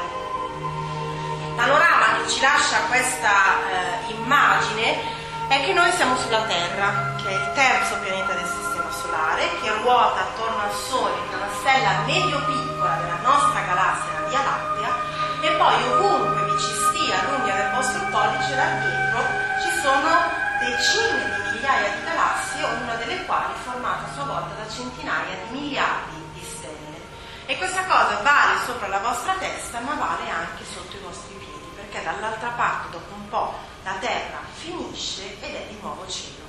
Il panorama che ci lascia questa immagine è che noi siamo sulla Terra, che è il terzo pianeta del Sistema Solare, che ruota attorno al Sole, che è una stella medio-piccola della nostra galassia, la Via Lattea, e poi ovunque vi ci stia l'unghia del vostro pollice, là dietro ci sono decine di migliaia di galassie, ognuna delle quali formata a sua volta da centinaia di miliardi di stelle. E questa cosa vale sopra la vostra testa, ma vale anche sotto i vostri piedi, perché dall'altra parte, dopo un po', la Terra finisce ed è di nuovo cielo.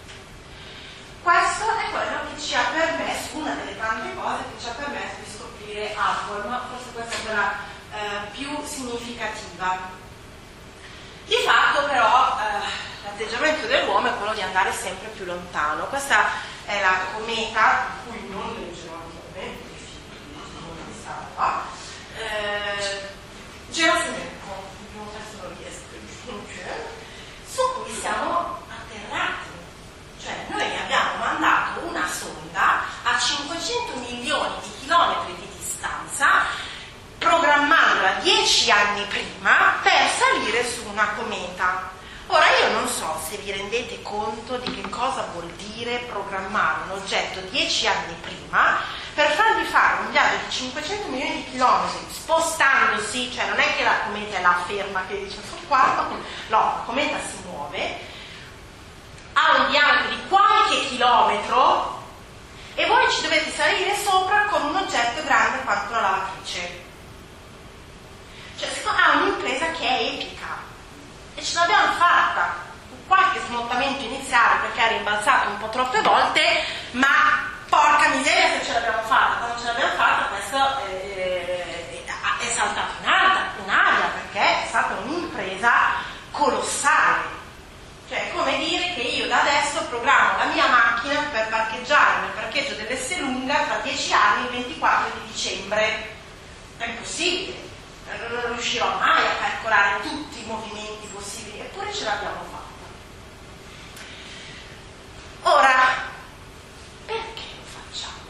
Questo è quello che ci ha permesso, una delle tante cose che ci ha permesso di scoprire Hubble, ma forse questa è quella più significativa. Di fatto però l'atteggiamento dell'uomo è quello di andare sempre più lontano. Questa è la cometa, di cui non leggerò il nome, non è stata, Geosimenico, adesso non riesco, su cui siamo atterrati. Cioè noi abbiamo mandato una sonda a 500 milioni di chilometri di distanza, programmandola 10 anni prima per salire su una cometa. Ora io non so se vi rendete conto di che cosa vuol dire programmare un oggetto 10 anni prima per fargli fare un viaggio di 500 milioni di chilometri spostandosi, cioè non è che la cometa è là ferma che dice sono qua, no, la cometa si muove, ha un diametro di qualche chilometro e voi ci dovete salire sopra con un oggetto grande quanto una lavatrice. Cioè, ha un'impresa che è epica e ce l'abbiamo fatta. Qualche smottamento iniziale perché ha rimbalzato un po' troppe volte, ma porca miseria se ce l'abbiamo fatta. Quando ce l'abbiamo fatta questo è saltato in aria perché è stata un'impresa colossale. Cioè è come dire che io da adesso programmo la mia macchina per parcheggiare nel parcheggio dell'Esselunga tra 10 anni, il 24 di dicembre. È impossibile, non riuscirò mai a calcolare tutti i movimenti possibili, eppure ce l'abbiamo fatta. Ora, perché lo facciamo?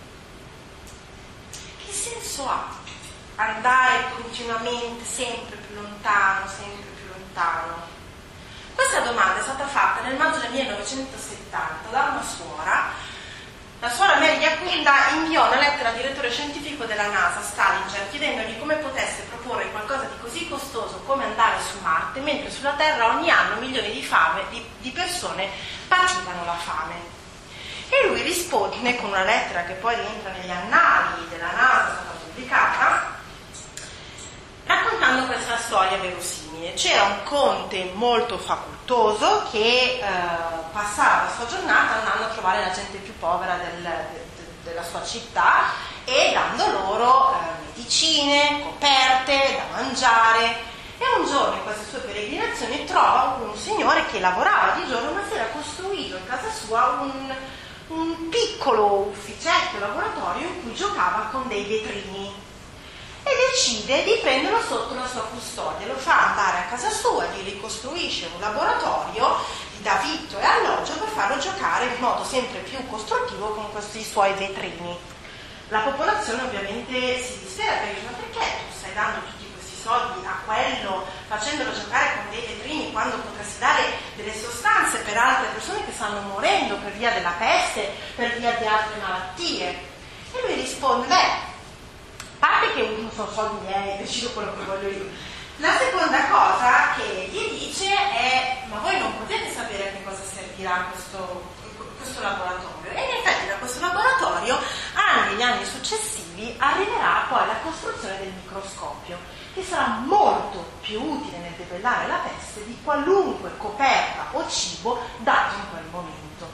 Che senso ha andare continuamente sempre più lontano, sempre più lontano? Questa domanda è stata fatta nel maggio del 1970 da una suora. La suora Mary Yakunda inviò una lettera al direttore scientifico della NASA, Salinger, chiedendogli come potesse proporre qualcosa di così costoso come andare su Marte, mentre sulla Terra ogni anno milioni di persone pativano la fame. E lui risponde con una lettera che poi rientra negli annali della NASA, è stata pubblicata, raccontando questa storia verosimile. C'era un conte molto facoltoso che passava la sua giornata andando a trovare la gente più povera della sua città e dando loro medicine, coperte, da mangiare. E un giorno in queste sue peregrinazioni trova un signore che lavorava di giorno, ma si era costruito in casa sua un piccolo ufficetto, laboratorio in cui giocava con dei vetrini. E decide di prenderlo sotto la sua custodia, lo fa andare a casa sua, gli ricostruisce un laboratorio, gli dà vitto e alloggio per farlo giocare in modo sempre più costruttivo con questi suoi vetrini. La popolazione ovviamente si dispera perché dice: ma perché tu stai dando tutti questi soldi a quello, facendolo giocare con dei vetrini, quando potresti dare delle sostanze per altre persone che stanno morendo per via della peste, per via di altre malattie? E lui risponde: beh, a parte che non sono soldi miei, decido quello che voglio io. La seconda cosa che gli dice è: ma voi non potete sapere a che cosa servirà questo laboratorio. E in effetti da questo laboratorio, negli anni successivi, arriverà poi la costruzione del microscopio, che sarà molto più utile nel debellare la peste di qualunque coperta o cibo dato in quel momento.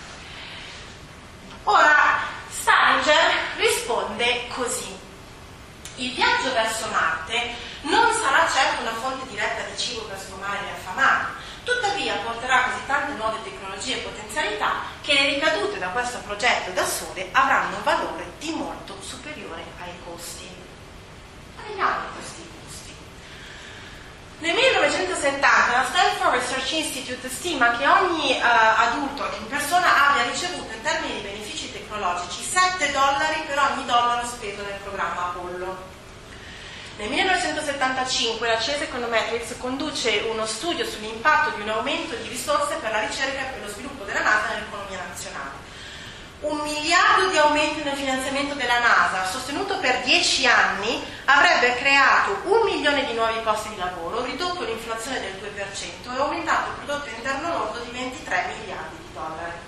Ora, Salinger risponde così: il viaggio verso Marte non sarà certo una fonte diretta di cibo per sfamare gli affamati, tuttavia porterà così tante nuove tecnologie e potenzialità che le ricadute da questo progetto da sole avranno un valore di molto superiore ai costi. Parliamo di questi costi. Nel 1970 la Stanford Research Institute stima che ogni adulto in persona abbia ricevuto in termini di benefici tecnologici $7 per ogni dollaro speso nel programma Apollo. Nel 1975 la CES Econometrics conduce uno studio sull'impatto di un aumento di risorse per la ricerca e per lo sviluppo della NASA nell'economia nazionale. 1 miliardo di aumento nel finanziamento della NASA, sostenuto per 10 anni, avrebbe creato 1 milione di nuovi posti di lavoro, ridotto l'inflazione del 2% e aumentato il prodotto interno lordo di 23 miliardi di dollari.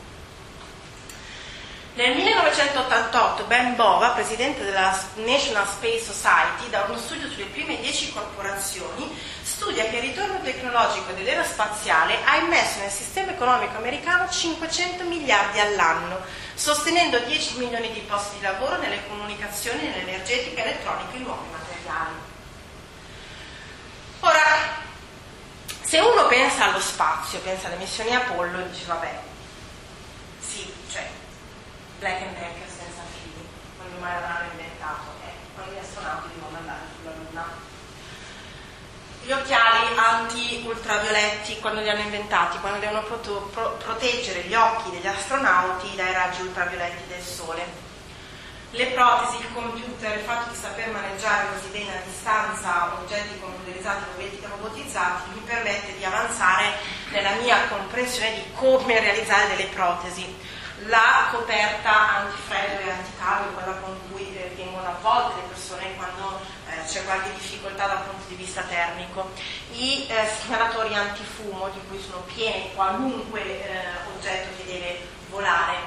Nel 1988 Ben Bova, presidente della National Space Society, da uno studio sulle prime 10 corporazioni, studia che il ritorno tecnologico dell'era spaziale ha immesso nel sistema economico americano 500 miliardi all'anno, sostenendo 10 milioni di posti di lavoro nelle comunicazioni, nell'energetica, elettronica e in nuovi materiali. Ora, se uno pensa allo spazio, pensa alle missioni Apollo, dice vabbè, sì, cioè Black and Decker senza fili, quando mai l'avranno inventato? Quando gli astronauti devono andare sulla Luna. Gli occhiali anti-ultravioletti, quando li hanno inventati, quando devono proteggere gli occhi degli astronauti dai raggi ultravioletti del Sole. Le protesi, il computer, il fatto di saper maneggiare così bene a distanza oggetti computerizzati, robotizzati, mi permette di avanzare nella mia comprensione di come realizzare delle protesi. La coperta antifreddo e anticaldo, quella con cui vengono avvolte le persone quando c'è qualche difficoltà dal punto di vista termico, i segnalatori antifumo di cui sono pieni qualunque oggetto che deve volare,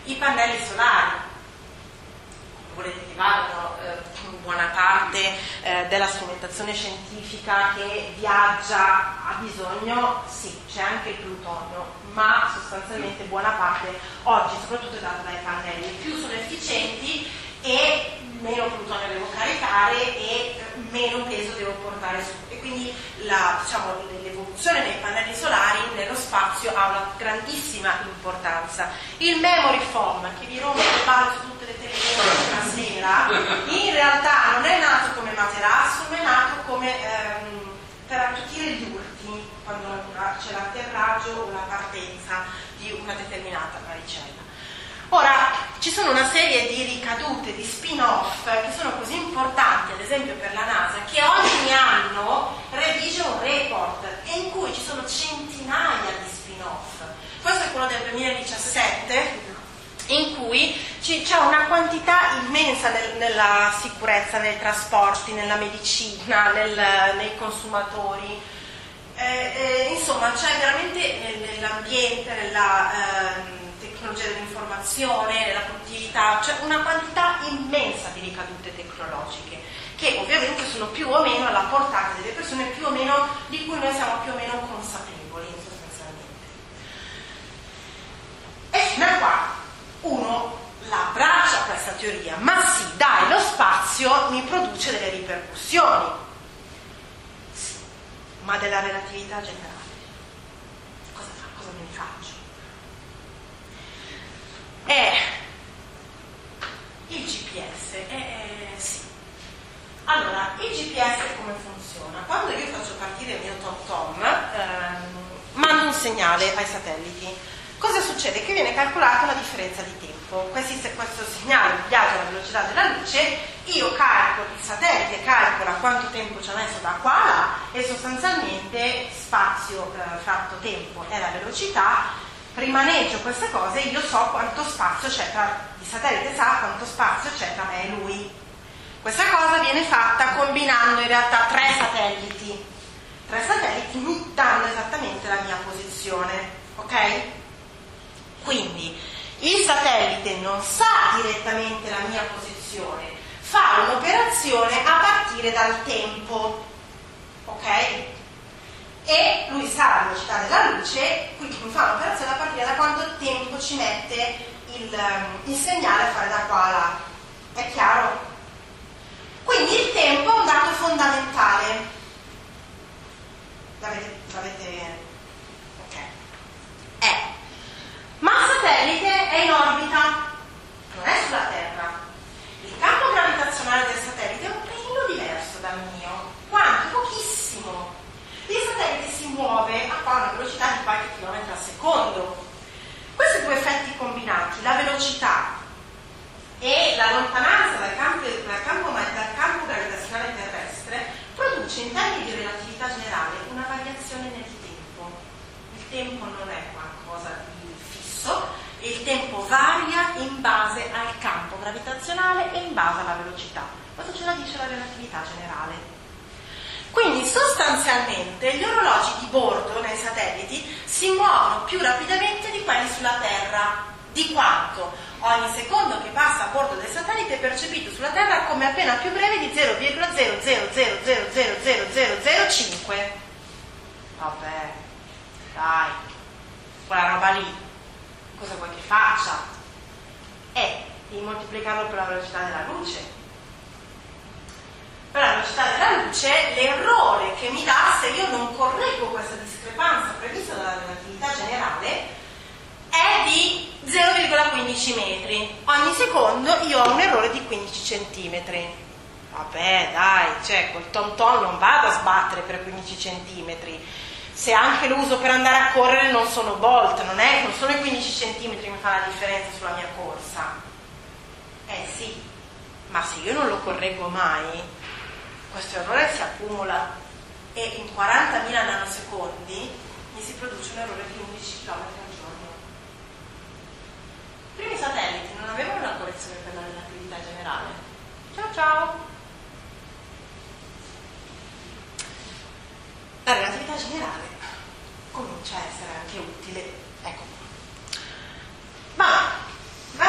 I pannelli solari, volete che vadano, buona parte della strumentazione scientifica che viaggia ha bisogno, sì, c'è anche il plutonio, ma sostanzialmente buona parte oggi soprattutto è data dai pannelli. Più sono efficienti e meno plutonio devo caricare e meno peso devo portare su, e quindi l'evoluzione dei pannelli solari nello spazio ha una grandissima importanza. Il memory foam, che vi rompe le balle su tutte le televisioni una sera, in realtà non è nato come materasso, ma è nato come per attutire gli urti quando c'è l'atterraggio o la partenza di una determinata navicella. Ora, ci sono una serie di ricadute, di spin-off che sono così importanti, ad esempio per la NASA, che ogni anno redige un report e in cui ci sono centinaia di spin-off. Questo è quello del 2017, in cui c'è una quantità immensa nella sicurezza, nei trasporti, nella medicina, nei consumatori. Insomma, c'è veramente nell'ambiente, nella tecnologia dell'informazione, nella produttività, c'è una quantità immensa di ricadute tecnologiche che ovviamente sono più o meno alla portata delle persone, più o meno, di cui noi siamo più o meno consapevoli sostanzialmente. E fino a qua uno la abbraccia questa teoria, ma sì, dai, lo spazio mi produce delle ripercussioni, sì, ma della relatività generale cosa me ne faccio? Il GPS, sì. Allora, il GPS come funziona? Quando io faccio partire il mio TomTom, mando un segnale ai satelliti. Cosa succede? Che viene calcolata la differenza di tempo. Questo segnale viaggia alla velocità della luce, io calcolo, il satellite calcola quanto tempo ci ha messo da qua a là e sostanzialmente spazio fratto tempo è la velocità. Rimaneggio queste cose, io so quanto spazio c'è il satellite sa quanto spazio c'è tra me e lui. Questa cosa viene fatta combinando in realtà tre satelliti mi danno esattamente la mia posizione, ok? Quindi il satellite non sa direttamente la mia posizione, fa un'operazione a partire dal tempo, ok? E lui sa la velocità della luce, quindi mi fa un'operazione a partire da quanto tempo ci mette il segnale a fare da qua a là. È chiaro? Quindi il tempo è un dato fondamentale. L'avete? Ok. Ma il satellite è in orbita, non è sulla Terra. Il campo gravitazionale del satellite è un pelino diverso dal mio. Quanto? Pochissimo. Il satellite si muove a una velocità di qualche chilometro al secondo. Questi due effetti combinati, la velocità e la lontananza dal campo gravitazionale terrestre, produce in termini di relatività generale una variazione nel tempo. Il tempo non è qualcosa di fisso e il tempo varia in base al campo gravitazionale e in base alla velocità. Questo ce la dice la relatività generale. Quindi sostanzialmente gli orologi di bordo nei satelliti si muovono più rapidamente di quelli sulla Terra. Di quanto? Ogni secondo che passa a bordo del satellite è percepito sulla Terra come appena più breve di 0,000000005. Vabbè, dai, quella roba lì, cosa vuoi che faccia? È di moltiplicarlo per la velocità della luce. Per la velocità della luce, l'errore che mi dà se io non correggo questa discrepanza prevista dalla relatività generale è di 0,15 metri. Ogni secondo io ho un errore di 15 centimetri. Vabbè, dai, cioè col TomTom non vado a sbattere per 15 centimetri. Se anche lo uso per andare a correre non sono Bolt, non sono i 15 centimetri che mi fa la differenza sulla mia corsa. Sì, ma se io non lo correggo mai, questo errore si accumula e in 40.000 nanosecondi mi si produce un errore di 11 km al giorno. I primi satelliti non avevano una correzione per la relatività generale. Ciao ciao! La relatività generale comincia a essere anche utile. Ecco. Ma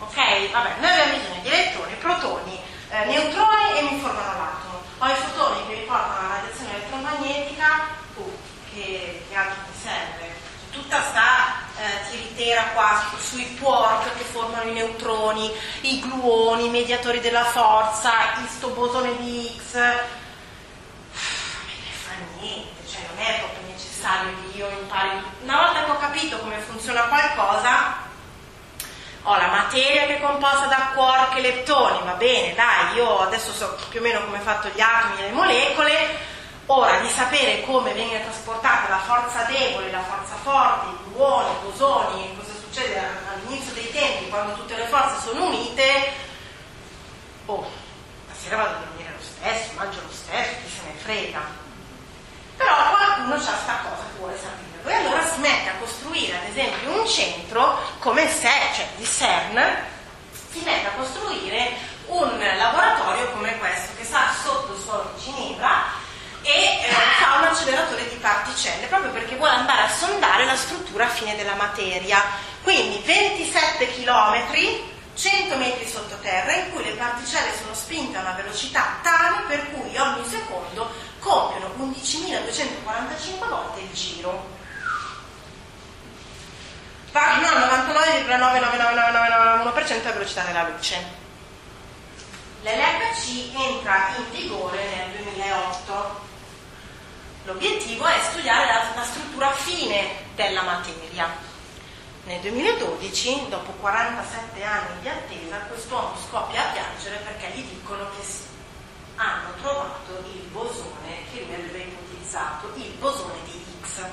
ok? Vabbè, noi abbiamo bisogno di elettroni, protoni, neutroni e mi formano l'atomo. Ho i fotoni che mi portano alla radiazione elettromagnetica, che altro mi serve? Tutta sta tiritera qua sui quark che formano i neutroni, i gluoni, i mediatori della forza, sto bosone di Higgs. Non me ne fa niente, cioè non è proprio necessario che io impari. Una volta che ho capito come funziona qualcosa, ho la materia che è composta da quark e leptoni, va bene, dai, io adesso so più o meno come è fatto gli atomi e le molecole. Ora, di sapere come viene trasportata la forza debole, la forza forte, i gluoni, i bosoni, cosa succede all'inizio dei tempi quando tutte le forze sono unite, stasera vado a dormire lo stesso, mangio lo stesso, chi se ne frega. Però qualcuno c'ha sta cosa che vuole sapere. E allora si mette a costruire, ad esempio, un centro come di CERN, si mette a costruire un laboratorio come questo, che sta sotto il suolo di Ginevra, e fa un acceleratore di particelle proprio perché vuole andare a sondare la struttura fine della materia. Quindi 27 chilometri, 100 metri sottoterra, in cui le particelle sono spinte a una velocità tale per cui ogni secondo compiono 11.245 volte il giro. Vanno al 99,99991% della velocità della luce. L'LHC entra in vigore nel 2008. L'obiettivo è studiare la struttura fine della materia. Nel 2012, dopo 47 anni di attesa, quest'uomo scoppia a piangere perché gli dicono che hanno trovato il bosone che lui aveva ipotizzato, il bosone di Higgs.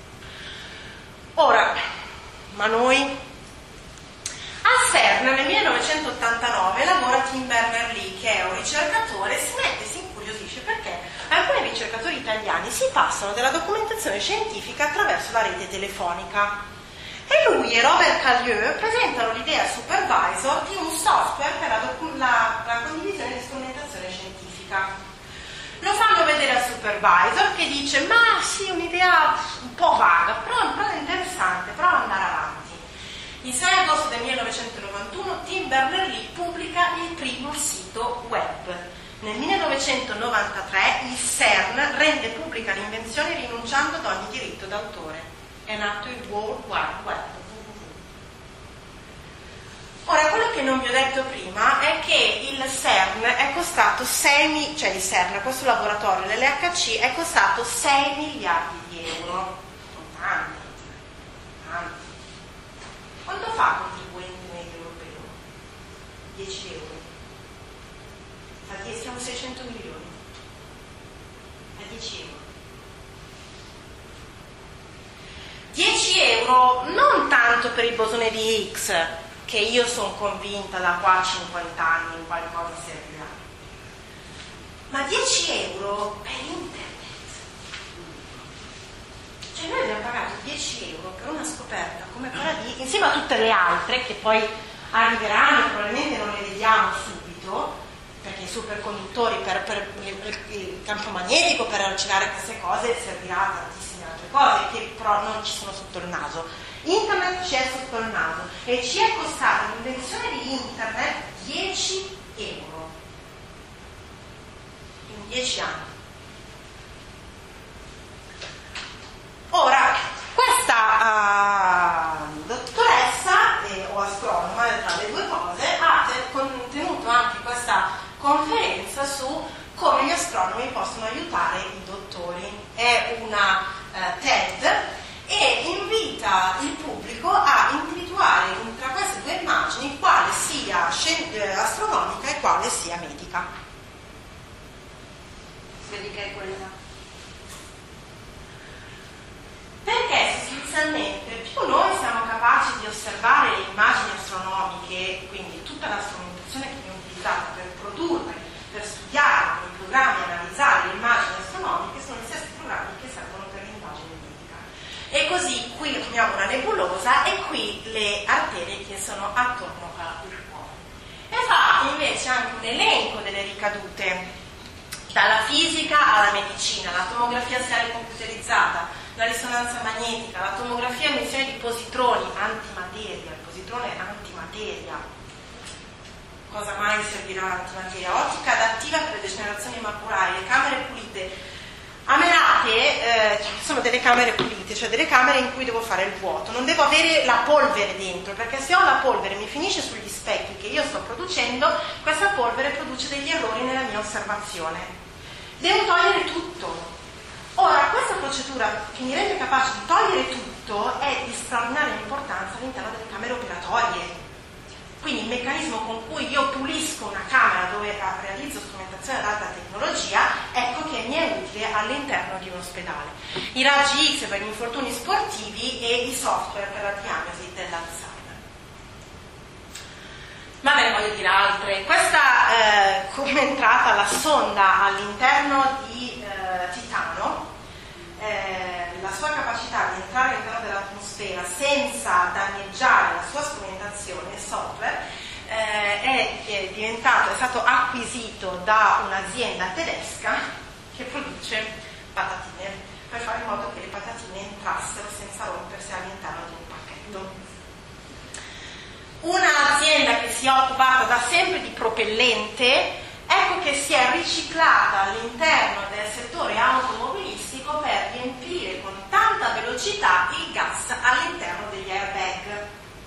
Ora, ma noi? Al CERN nel 1989 lavora Tim Berners-Lee, che è un ricercatore, si incuriosisce perché alcuni ricercatori italiani si passano della documentazione scientifica attraverso la rete telefonica. E lui e Robert Callieu presentano l'idea al supervisor di un software per la condivisione di strumentazione scientifica. Lo fanno vedere al supervisor che dice: ma sì, un'idea un po' vaga, però è interessante, prova ad andare avanti. Il 6 agosto del 1991 Tim Berners-Lee pubblica il primo sito web. Nel 1993 il CERN rende pubblica l'invenzione rinunciando ad ogni diritto d'autore. È nato il World Wide Web. Ora, quello che non vi ho detto prima è che il CERN è costato il CERN, questo laboratorio, l'LHC, è costato 6 miliardi di euro. Tanti. Quanto fa il contribuente medio europeo? 10 euro. Infatti siamo 600 milioni. È 10 euro. 10 euro non tanto per il bosone di Higgs, che io sono convinta da qua a 50 anni in qualcosa servirà, ma 10 euro per internet. Cioè noi abbiamo pagato 10 euro per una scoperta come quella di, insieme a tutte le altre che poi arriveranno, probabilmente non le vediamo subito, perché i superconduttori per il campo magnetico, per arginare queste cose servirà a tantissime altre cose che però non ci sono sotto il naso. Internet ci è sotto il naso e ci è costata l'invenzione di internet 10 euro in 10 anni. Ora, questa dottoressa o astronoma, tra le due cose, ha tenuto anche questa conferenza su come gli astronomi possono aiutare i dottori. È una TED e invita il pubblico a individuare tra queste due immagini quale sia astronomica e quale sia medica. Medica è quella. Perché sostanzialmente più noi siamo capaci di osservare le immagini astronomiche, quindi tutta la strumentazione che viene utilizzata per produrre, per studiare con i programmi e analizzare le immagini astronomiche, sono gli stessi programmi che servono per l'immagine medica. E così qui abbiamo una nebulosa e qui le arterie che sono attorno al cuore. E fa invece anche un elenco delle ricadute, dalla fisica alla medicina, la tomografia seriale computerizzata, la risonanza magnetica, la tomografia a emissione di positroni, antimateria, il positrone è antimateria, cosa mai servirà l'antimateria? Ottica adattiva per le degenerazioni maculaari, le camere pulite. A menate sono delle camere pulite, cioè delle camere in cui devo fare il vuoto, non devo avere la polvere dentro, perché se ho la polvere mi finisce sugli specchi che io sto producendo, questa polvere produce degli errori nella mia osservazione. Devo togliere tutto. Ora, questa procedura che mi rende capace di togliere tutto è di straordinaria importanza all'interno delle camere operatorie. Quindi il meccanismo con cui io pulisco una camera dove realizzo strumentazione ad alta tecnologia, ecco che mi è utile all'interno di un ospedale. I raggi X per gli infortuni sportivi e i software per la diagnosi dell'Alzheimer. Ma ve ne voglio dire altre. Questa come è entrata la sonda all'interno di Titano, la sua capacità di entrare all'interno dell'atmosfera senza danneggiare la sua strumentazione software è stato acquisito da un'azienda tedesca che produce patatine, per fare in modo che le patatine entrassero senza rompersi all'interno di un pacchetto. Un'azienda che si è occupata da sempre di propellente, ecco che si è riciclata all'interno del settore automobilistico per riempire con tanta velocità il gas all'interno degli airbag.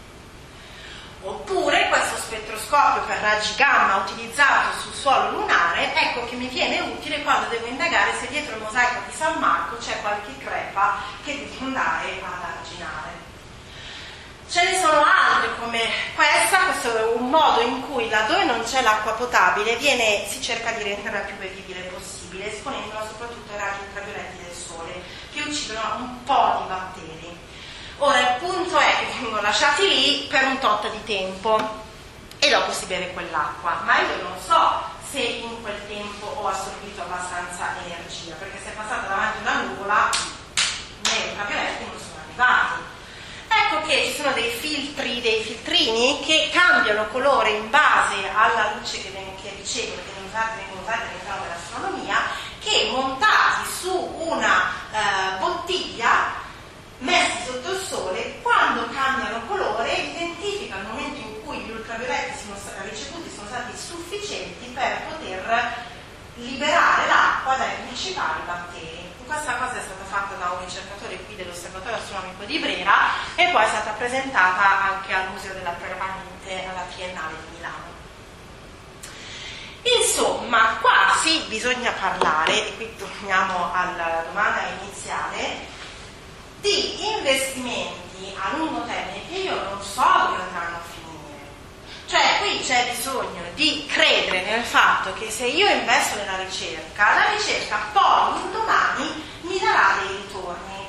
Oppure questo spettroscopio per raggi gamma utilizzato sul suolo lunare, ecco che mi viene utile quando devo indagare se dietro il mosaico di San Marco c'è qualche crepa che devo andare ad arginare. Ce ne sono altre come questa, questo è un modo in cui laddove non c'è l'acqua potabile si cerca di renderla più bevibile possibile, esponendola soprattutto ai raggi ultravioletti del sole, che uccidono un po' di batteri. Ora il punto è che vengono lasciati lì per un tot di tempo e dopo si beve quell'acqua, ma io non so se in quel tempo ho assorbito abbastanza energia, perché se è passata davanti una nuvola gli ultravioletti non sono arrivati. Ecco che ci sono dei filtrini che cambiano colore in base alla luce che ricevono, che vengono usati all'interno dell'astronomia, che montati su una bottiglia, messi sotto il sole, quando cambiano colore identificano il momento in cui gli ultravioletti ricevuti sono stati sufficienti per poter liberare l'acqua dai principali batteri. Questa cosa è stata fatta da un ricercatore qui dell'Osservatorio Astronomico di Brera e poi è stata presentata anche al Museo della Permanente alla Triennale di Milano. Insomma, quasi bisogna parlare, e qui torniamo alla domanda iniziale, di investimenti a lungo termine che io non so dove andranno a finire. Cioè qui c'è bisogno di credere nel fatto che se io investo nella ricerca, la ricerca poi un domani mi darà dei ritorni.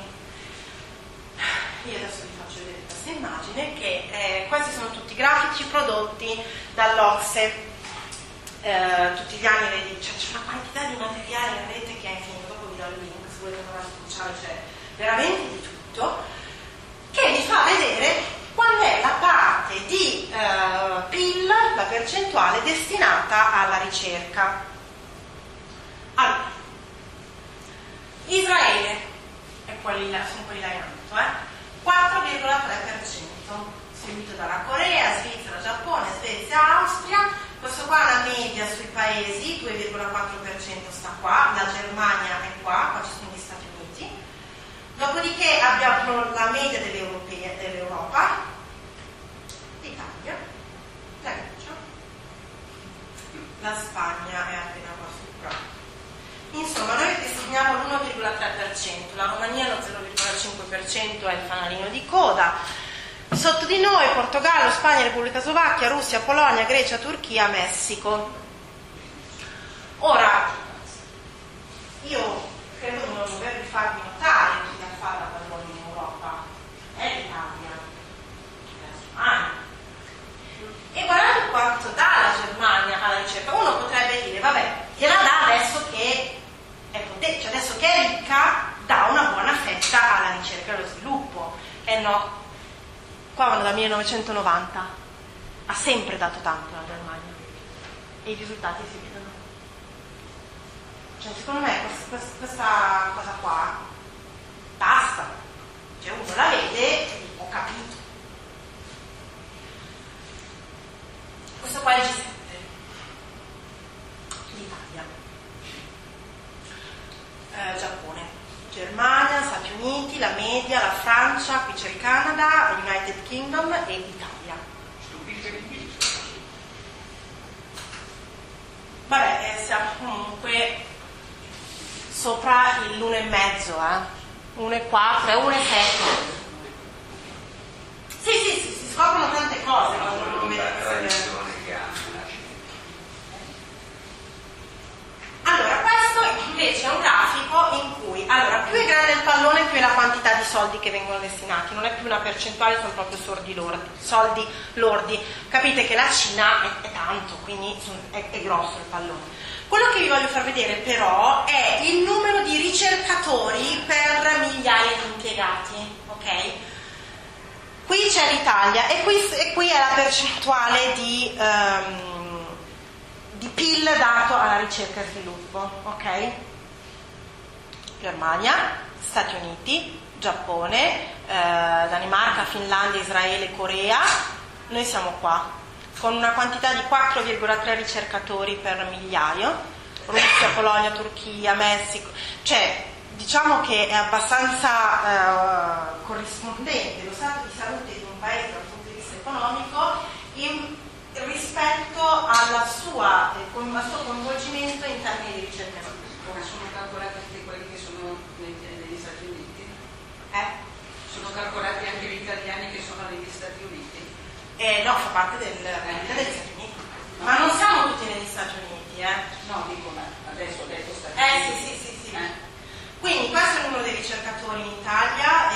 Io adesso vi faccio vedere questa immagine che questi sono tutti grafici prodotti dall'Ocse. Tutti gli anni c'è una quantità di materiale in rete che è infinito, dopo vi do il link se volete andare a spulciare, c'è veramente di tutto, che vi fa vedere qual è la parte di PIL, la percentuale destinata alla ricerca. Allora, Israele, sono quelli là in alto, 4,3%, seguito dalla Corea, Svizzera, Giappone, Svezia, Austria. Questo qua è la media sui paesi, 2,4% sta qua, la Germania è qua ci sono gli Stati Uniti. Dopodiché abbiamo la media dell'Europa, l'Italia, la Grecia, la Spagna è appena qua sopra. Insomma, noi destiniamo l'1,3%, la Romania lo 0,5% è il fanalino di coda. Sotto di noi Portogallo, Spagna, Repubblica Slovacchia, Russia, Polonia, Grecia, Turchia, Messico. Ora, io credo di non dovervi farvi notare chi ha fatto la pallone in Europa. È l'Italia, è la Germania. E guardate quanto dà la Germania alla ricerca. Uno potrebbe dire, vabbè, gliela dà adesso che è ricca, dà una buona fetta alla ricerca e allo sviluppo. E no. Qua vanno dal 1990, ha sempre dato tanto la Germania e i risultati si vedono. Cioè, secondo me questa cosa qua basta, cioè uno la vede e dice, ho capito. Questo qua è il G7. Italia. Giappone, Germania, Stati Uniti, la Media, la Francia, qui c'è il Canada, United Kingdom e Italia. Vabbè, siamo comunque sopra il l'1,5, 1,4 e 1,7. Sì, si scoprono tante cose quando uno vede queste. Allora, questo invece è un grafico in cui, allora, più è grande il pallone, più è la quantità di soldi che vengono destinati, non è più una percentuale, sono proprio soldi lordi. Capite che la Cina è tanto, quindi è grosso il pallone. Quello che vi voglio far vedere però è il numero di ricercatori per migliaia di impiegati, ok? Qui c'è l'Italia e qui è la percentuale di PIL dato alla ricerca e sviluppo, ok? Germania, Stati Uniti, Giappone, Danimarca, Finlandia, Israele, Corea, noi siamo qua, con una quantità di 4,3 ricercatori per migliaio, Russia, Polonia, Turchia, Messico, cioè diciamo che è abbastanza corrispondente lo stato di salute di un paese dal punto di vista economico rispetto al suo coinvolgimento in termini di ricerca. Come sono calcolati anche quelli che sono negli Stati Uniti? Sono calcolati anche gli italiani che sono negli Stati Uniti? No, fa parte degli Stati Uniti. Ma non siamo tutti negli Stati Uniti, No, dico, adesso ho detto Stati Uniti. Sì. Quindi questo è il numero dei ricercatori in Italia,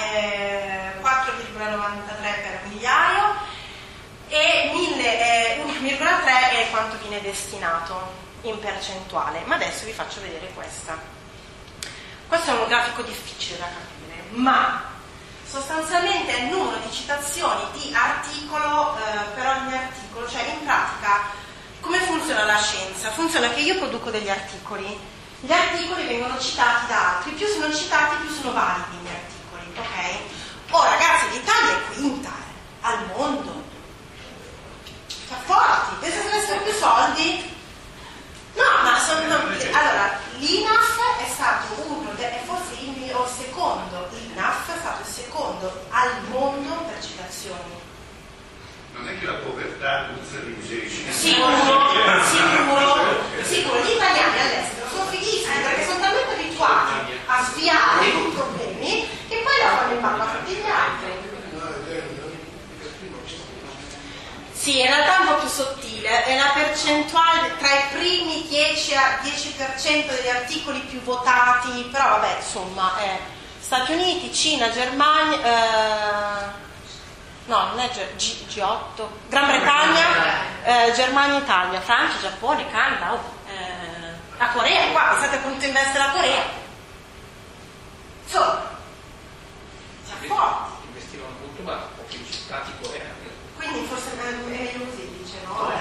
4,93 per migliaio, e 1,3 è quanto viene destinato in percentuale. Ma adesso vi faccio vedere questa. Questo è un grafico difficile da capire, ma sostanzialmente è il numero di citazioni di articolo per ogni articolo, cioè in pratica come funziona la scienza? Funziona che io produco degli articoli, gli articoli vengono citati da altri, più sono citati più sono validi gli articoli, ok? Oh ragazzi, l'Italia è quinta al mondo, cioè forti, pensa se avessero più soldi? No, ma allora l'INAF è stato forse il secondo, l'INAF è stato il secondo al mondo per citazioni. Non è che la povertà puzza di musei. Sicuro, gli italiani all'estero sono fighissimi perché sono talmente abituati a sviare i problemi che poi la fanno in mano a tutti gli altri. Sì, in realtà è un po' più sottile, è la percentuale tra i primi 10% degli articoli più votati, però vabbè, insomma, è Stati Uniti, Cina, Germania, no, non è G8, Gran Bretagna, Germania, Italia, Francia, Giappone, Canada, la Corea, qua, pensate quanto investe la Corea? Insomma, siamo forti. Investivano molto, ma pochi stati coreani. Quindi forse è meglio così, dice, no?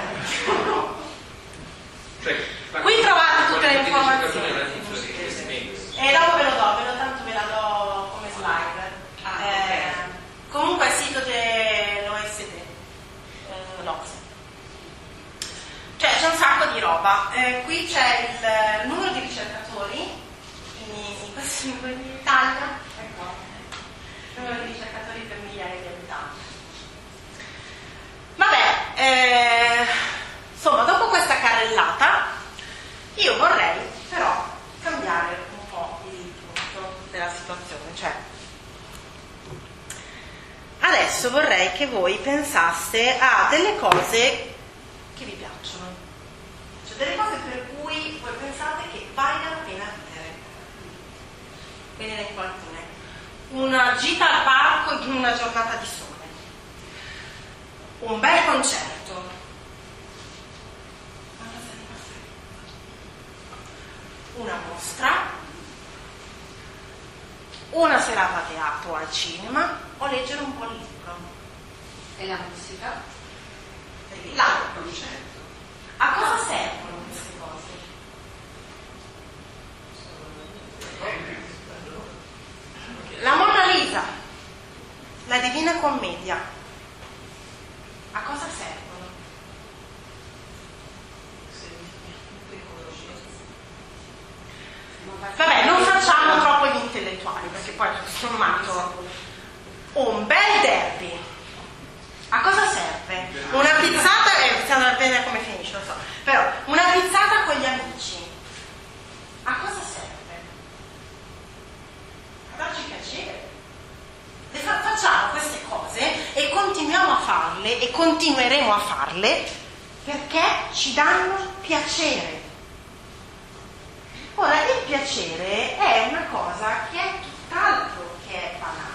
Qui trovate tutte le informazioni. E dopo ve lo do, tanto ve la do come slide. Comunque è il sito dell'OSD, l'Ocse. Cioè c'è un sacco di roba. Qui c'è il numero di ricercatori, questo è il numero in Italia, ecco, il numero di ricercatori per migliaia di abitanti. Vabbè, insomma, dopo questa carrellata, io vorrei però cambiare un po' il punto della situazione, cioè adesso vorrei che voi pensaste a delle cose che vi piacciono, cioè delle cose per cui voi pensate che vale la pena vedere. Ve ne elenco alcune. Una gita al parco in una giornata di sole, un bel concerto, una mostra, una serata a teatro o al cinema o leggere un buon libro. E la musica? Il concerto. A cosa servono queste cose? La Mona Lisa, la Divina Commedia. A cosa servono? intellettuali, perché poi tutto sommato un bel derby a cosa serve? Una pizzata, stiamo a vedere come finisce, lo so, però una pizzata con gli amici a cosa serve? A darci piacere. Facciamo queste cose e continuiamo a farle e continueremo a farle perché ci danno piacere. Ora, il piacere è una cosa che è tutt'altro che è banale.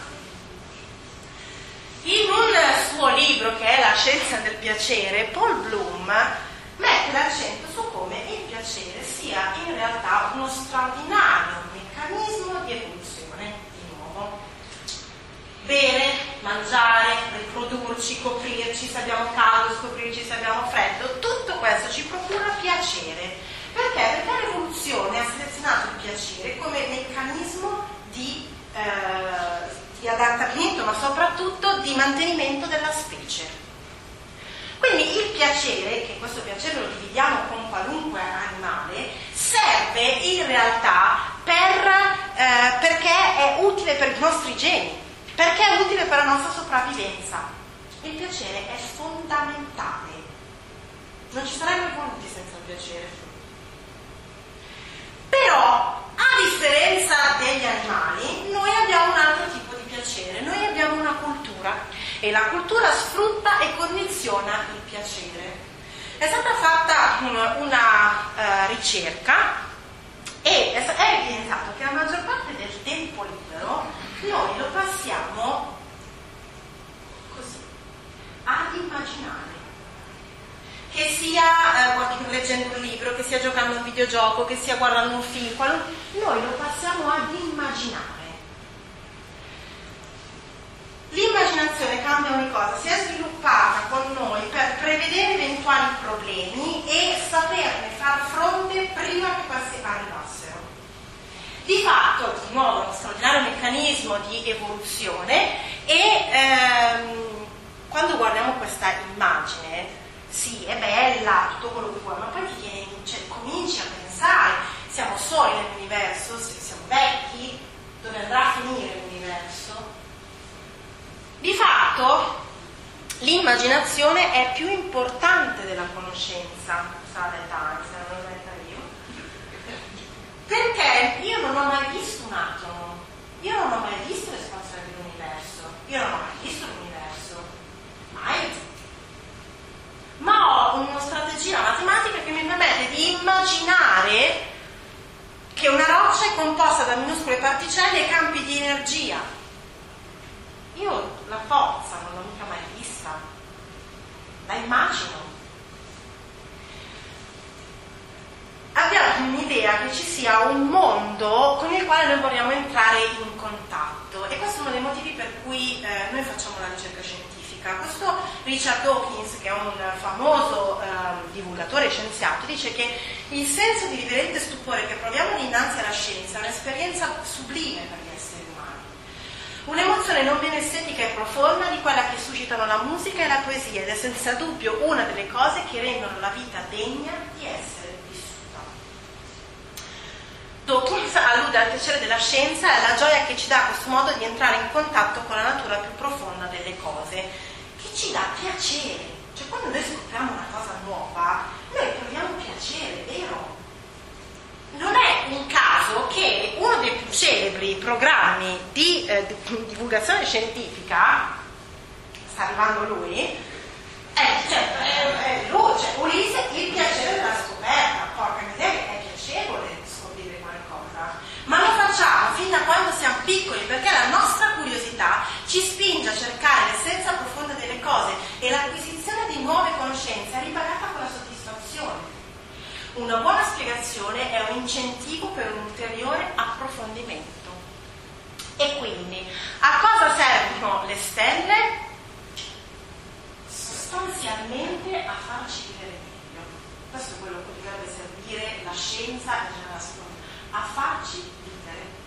In un suo libro che è La scienza del piacere, Paul Bloom mette l'accento su come il piacere sia in realtà uno straordinario meccanismo di evoluzione, di nuovo. Bere, mangiare, riprodurci, coprirci se abbiamo caldo, scoprirci se abbiamo freddo, tutto questo ci procura piacere. Perché? Perché l'evoluzione ha selezionato il piacere come meccanismo di adattamento, ma soprattutto di mantenimento della specie. Quindi il piacere, che questo piacere lo dividiamo con qualunque animale, serve in realtà perché è utile per i nostri geni, perché è utile per la nostra sopravvivenza. Il piacere è fondamentale. Non ci saremmo evoluti senza il piacere. Però, a differenza degli animali, noi abbiamo un altro tipo di piacere, noi abbiamo una cultura e la cultura sfrutta e condiziona il piacere. È stata fatta una ricerca e è evidenziato che la maggior parte del tempo libero noi lo passiamo così, ad immaginare. Che sia leggendo un libro, che sia giocando a un videogioco, che sia guardando un film, noi lo passiamo ad immaginare. L'immaginazione, cambia ogni cosa, si è sviluppata con noi per prevedere eventuali problemi e saperne far fronte prima che questi arrivassero. Di fatto, di nuovo, uno straordinario meccanismo di evoluzione e quando guardiamo questa immagine, sì, è bella, tutto quello che vuoi, ma poi cominci a pensare, siamo soli nell'universo, siamo vecchi, dove andrà a finire l'universo? Di fatto, l'immaginazione è più importante della conoscenza, sa l'età, se non l'ho detta io, perché io non ho mai visto un atomo, io non ho mai visto l'espansione dell'universo, io non ho mai visto l'universo, mai. Ma ho una strategia matematica che mi permette di immaginare che una roccia è composta da minuscole particelle e campi di energia. Io la forza non l'ho mica mai vista, la immagino. Abbiamo un'idea che ci sia un mondo con il quale noi vogliamo entrare in contatto e questo è uno dei motivi per cui noi facciamo la ricerca scientifica. Questo Richard Dawkins, che è un famoso divulgatore scienziato, dice che il senso di riverente stupore che proviamo dinanzi alla scienza è un'esperienza sublime per gli esseri umani. Un'emozione non meno estetica e profonda di quella che suscitano la musica e la poesia ed è senza dubbio una delle cose che rendono la vita degna di essere vissuta. Dawkins allude al piacere della scienza e alla gioia che ci dà questo modo di entrare in contatto con la natura più profonda delle cose, che ci dà piacere. Cioè, quando noi scopriamo una cosa nuova, noi proviamo piacere, vero? Non è un caso che uno dei più celebri programmi di divulgazione scientifica, sta arrivando lui, è lui, cioè Ulisse, il piacere della scoperta. Porca miseria, è piacevole scoprire qualcosa, ma lo facciamo fin da quando siamo piccoli perché la nostra curiosità ci spinge a cercare l'essenza profonda delle cose e l'acquisizione di nuove conoscenze è ripagata con la soddisfazione. Una buona spiegazione è un incentivo per un ulteriore approfondimento. E quindi, a cosa servono le stelle? Sostanzialmente a farci vivere meglio. Questo è quello che dovrebbe servire la scienza in generale, a farci vivere